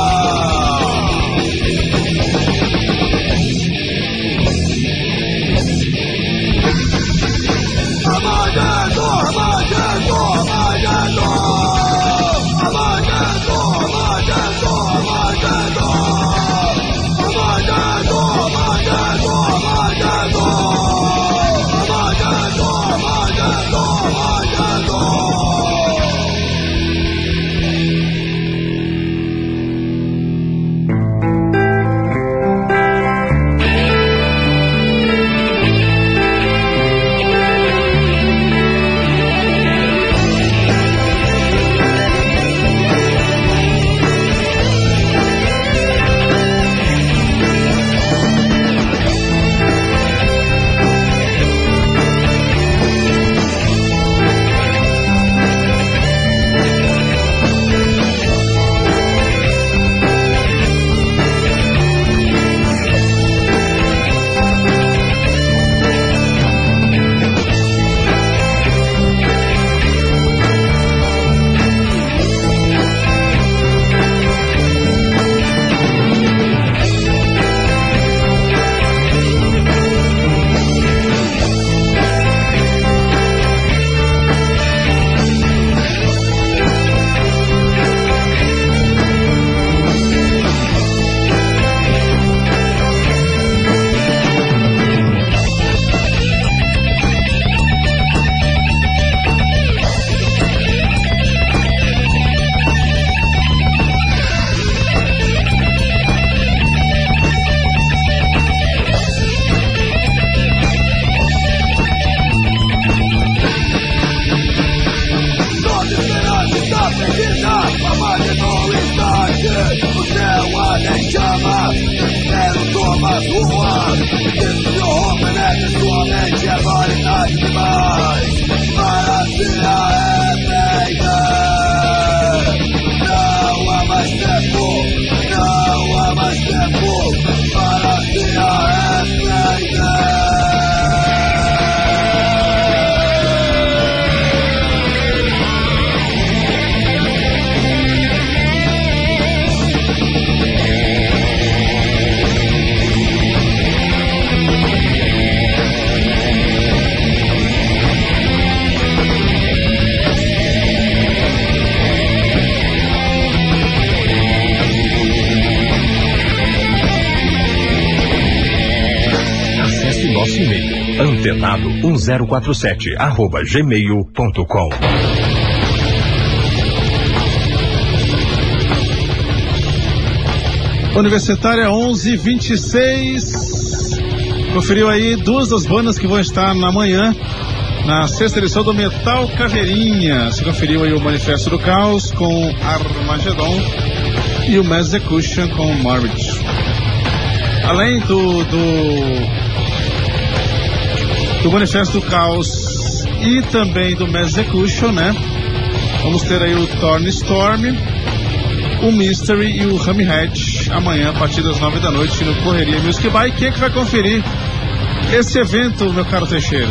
Armagedon, Armagedon, Armagedon. Armagedon, Armagedon, Armagedon. Armagedon, Armagedon, Armagedon. Armagedon, Armagedon, Armagedon. Antenado um zero quatro sete arroba gmail ponto com. Universitária onze e vinte e seis. Conferiu aí duas das bandas que vão estar na manhã na sexta edição do Metal Caveirinha. Você conferiu aí o Manifesto do Caos com Armagedon e o Mass Execution com Morbid. Além do do do Manifesto do Caos e também do Mass Execution, né? Vamos ter aí o Thorn Storm, o Mystery e o Hammerhead amanhã a partir das nove da noite no Correria Music Bar. Quem é que vai conferir esse evento, meu caro Teixeira?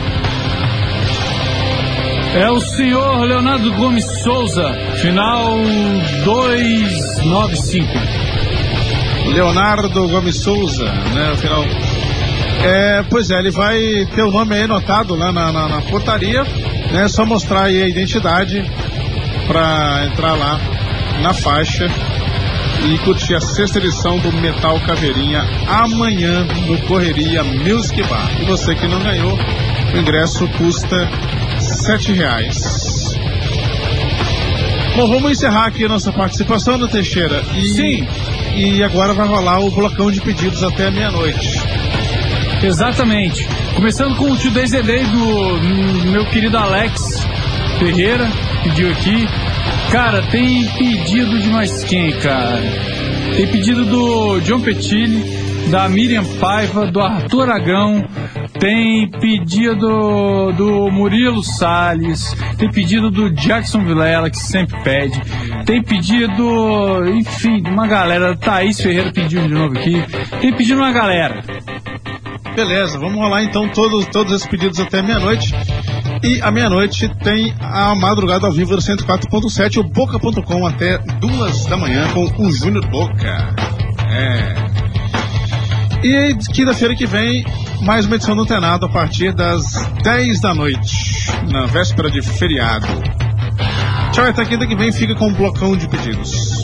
É o senhor Leonardo Gomes Souza, final duzentos e noventa e cinco. Leonardo Gomes Souza, né? O final. É, pois é, ele vai ter o nome aí anotado lá na, na, na portaria, né? É só mostrar aí a identidade para entrar lá na faixa e curtir a sexta edição do Metal Caveirinha amanhã no Correria Music Bar. E você que não ganhou, o ingresso custa sete reais. Bom, vamos encerrar aqui a nossa participação, no Teixeira. E, Sim. E agora vai rolar o blocão de pedidos até meia-noite. Exatamente. Começando com o Today's The Day do meu querido Alex Ferreira, pediu aqui. Cara, tem pedido de mais quem, cara? Tem pedido do John Petilli, da Miriam Paiva, do Arthur Aragão. Tem pedido do Murilo Salles. Tem pedido do Jackson Vilela, que sempre pede. Tem pedido, enfim, de uma galera. Thaís Ferreira pediu de novo aqui. Tem pedido uma galera. Beleza, vamos rolar então todos, todos esses pedidos até meia-noite. E à meia-noite tem a madrugada ao vivo do cento e quatro ponto sete, o Boca ponto com, até duas da manhã com o Júnior Boca. É. E aí, quinta-feira que vem, mais uma edição do Antenado a partir das dez da noite, na véspera de feriado. Tchau, até quinta que vem, fica com um blocão de pedidos.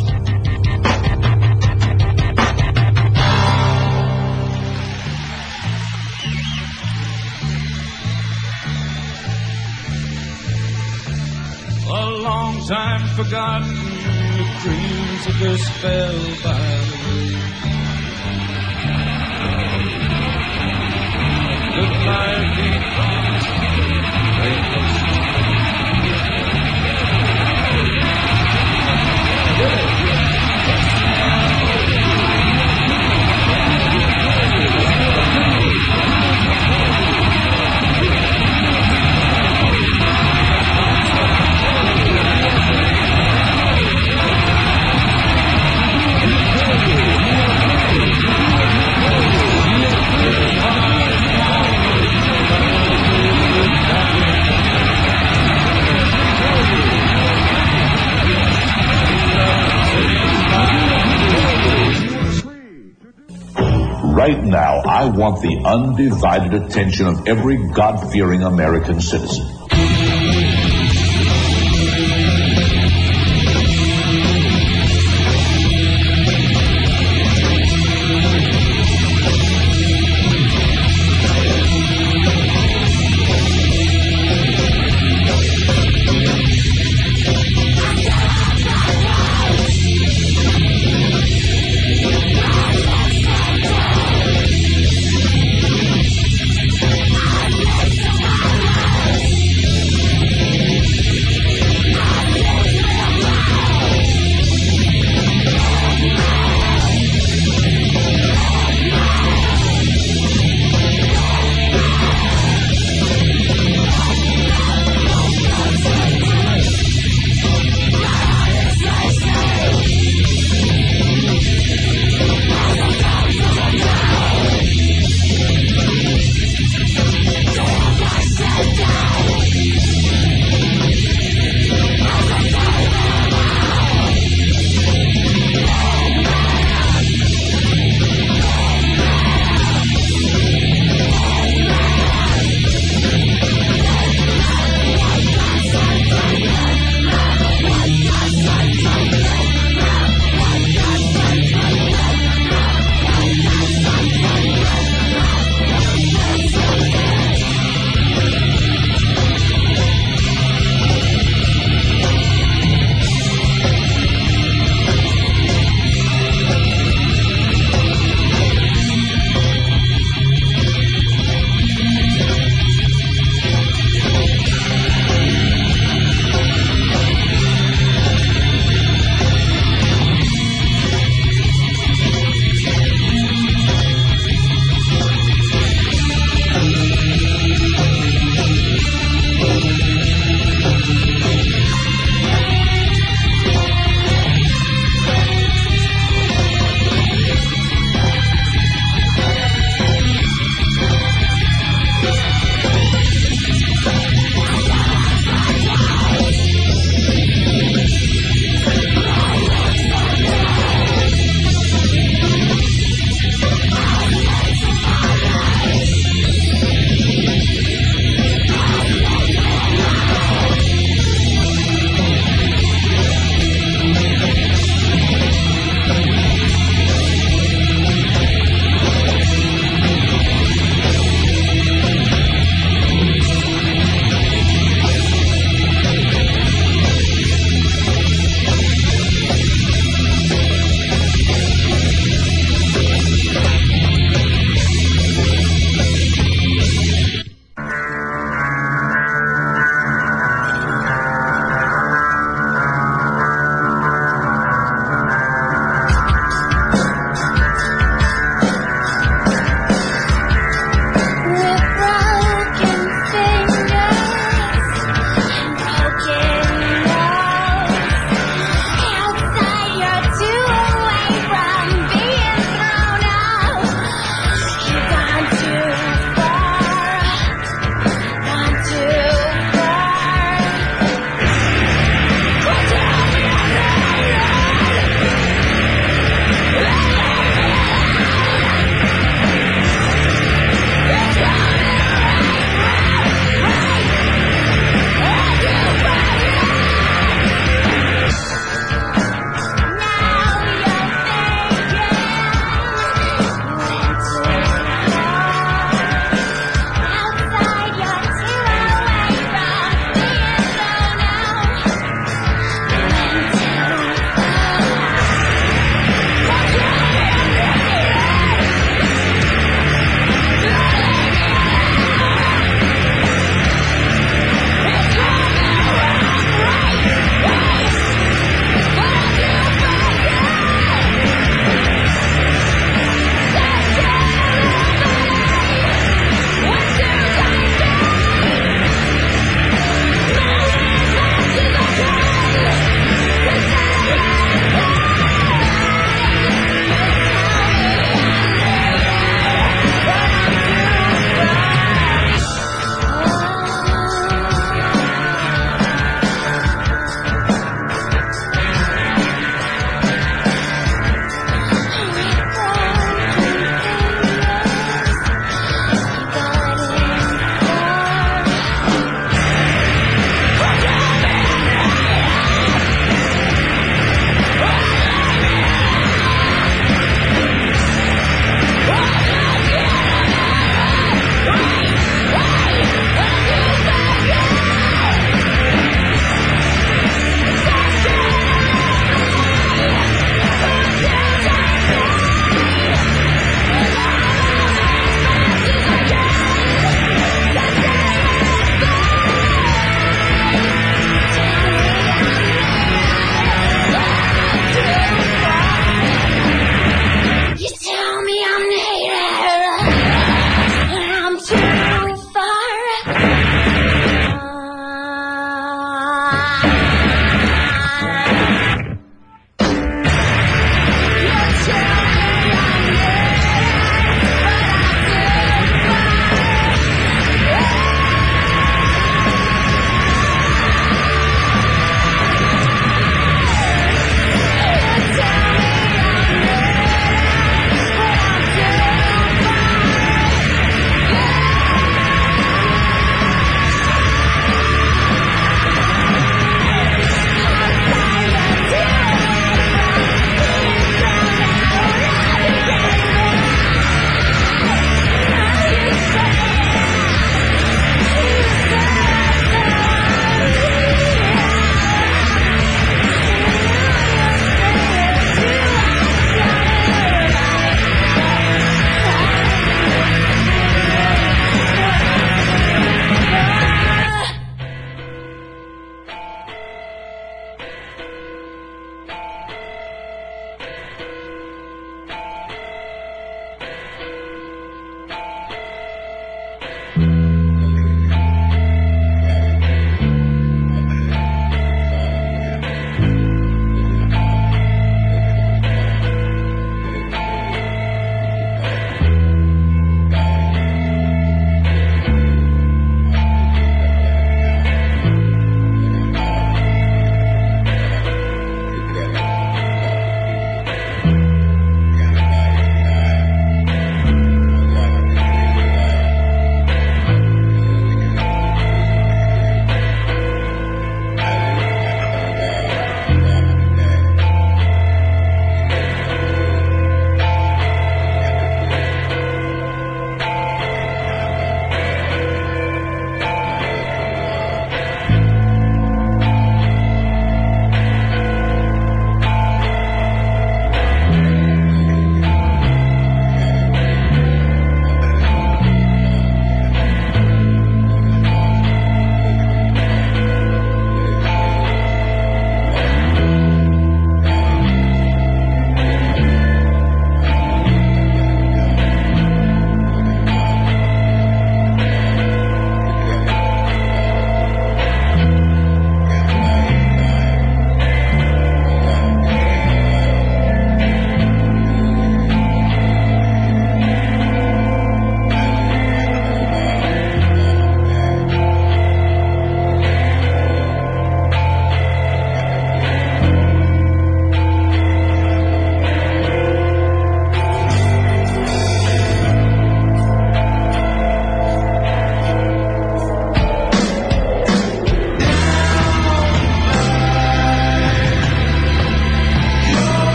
A long time forgotten, the dreams of this fell by the way. Goodbye, deep Right now, I want the undivided attention of every God-fearing American citizen.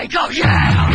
Psycho, yeah!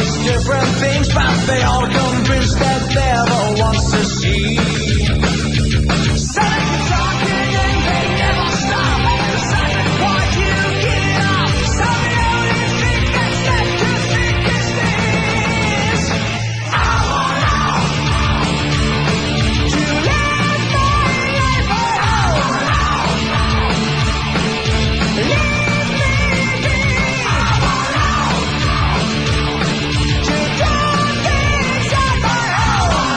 promise different things, but they all convinced that devil wants to see. So they keep talking and they never stop. It's like what you get off. So the only thing that's left to think is this. I want out to live my life at home. Leave me be. I want out to do things on my own.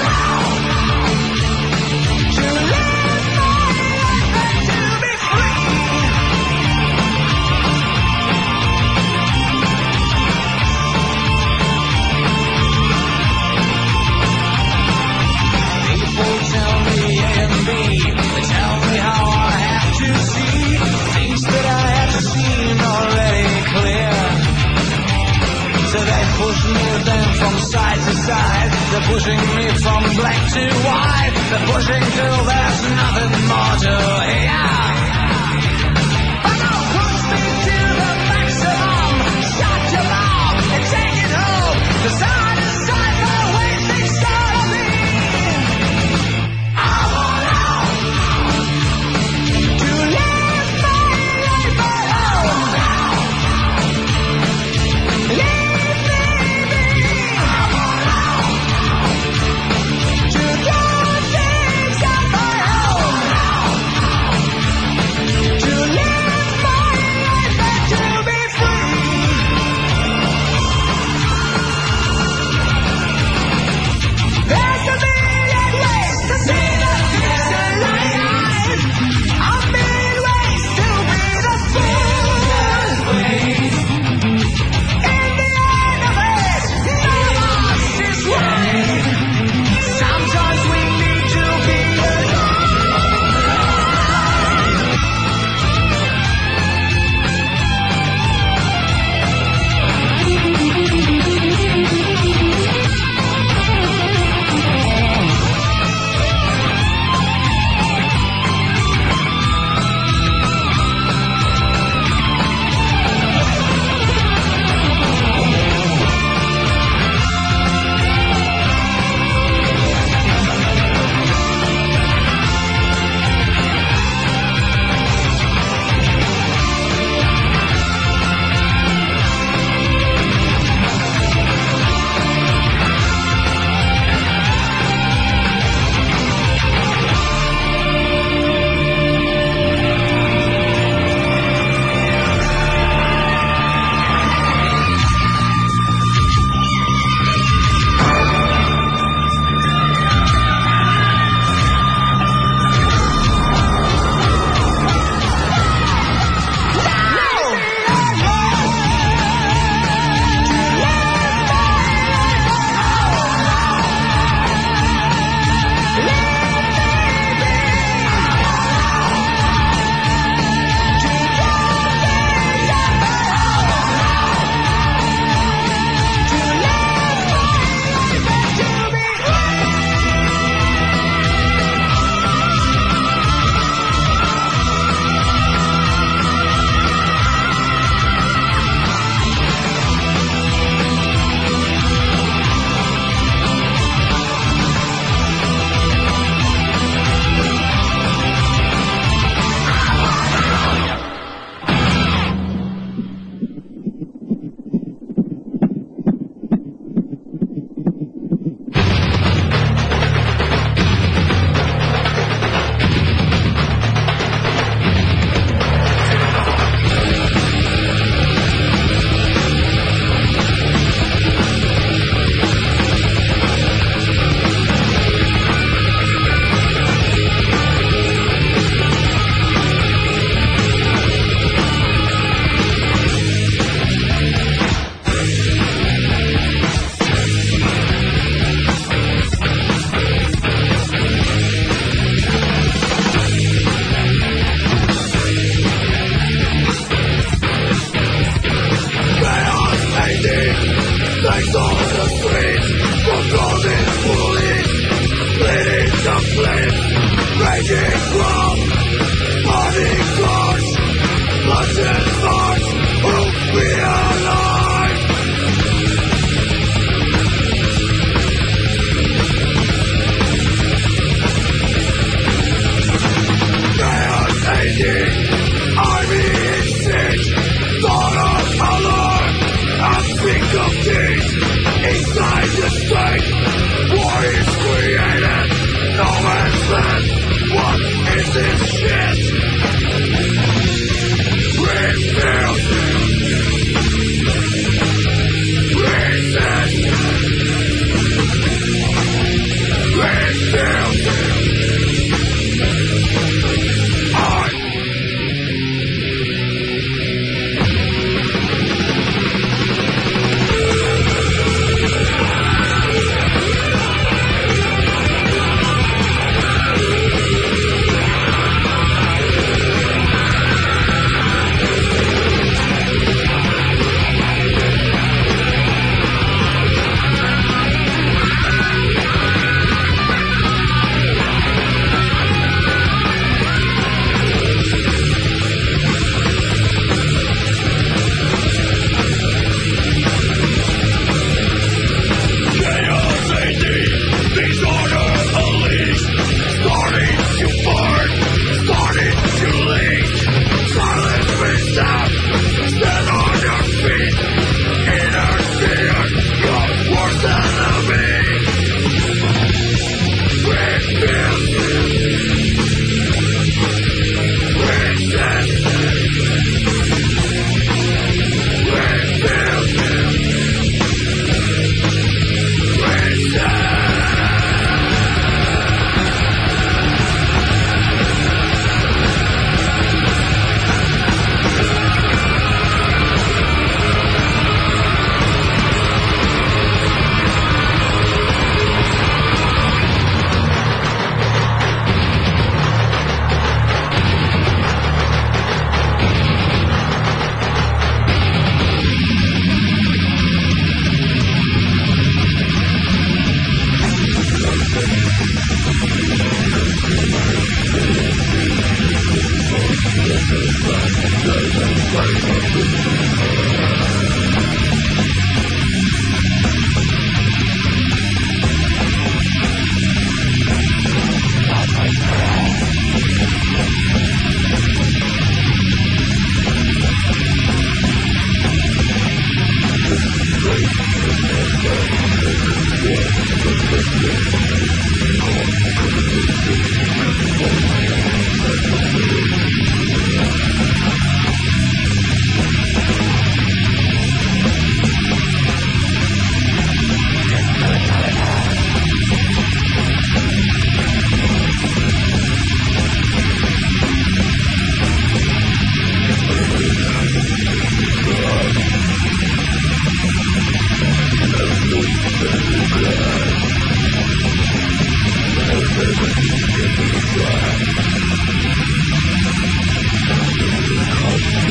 To live my life and to be free. People tell me A and B. They tell me how I have to see things that I have seen already clear. So they push me then from side to side. They're pushing me from black to white. They're pushing till there's nothing more to hear. But they'll push me to the maximum. Shut your mouth and take it home. 'Cause I decide the way things gotta be. I want out to live my life at home. Leave me be. I want out to do things on my own.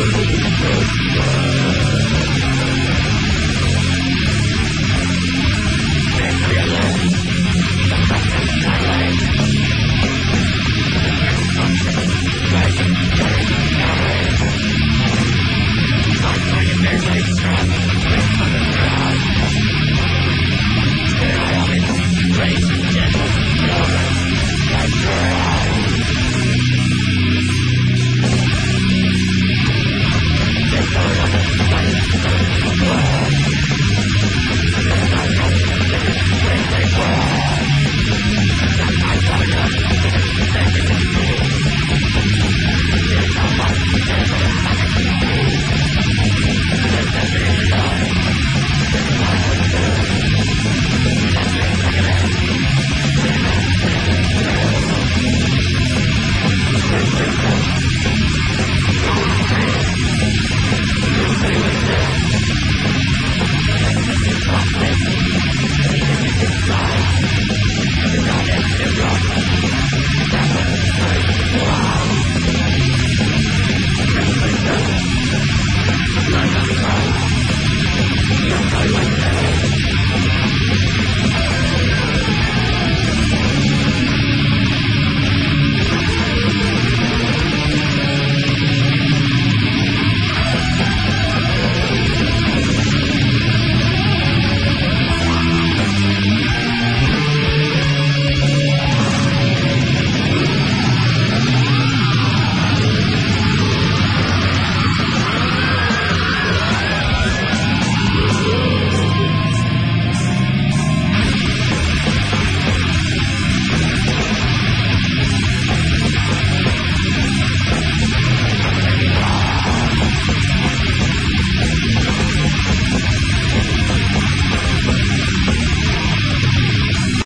Thank you.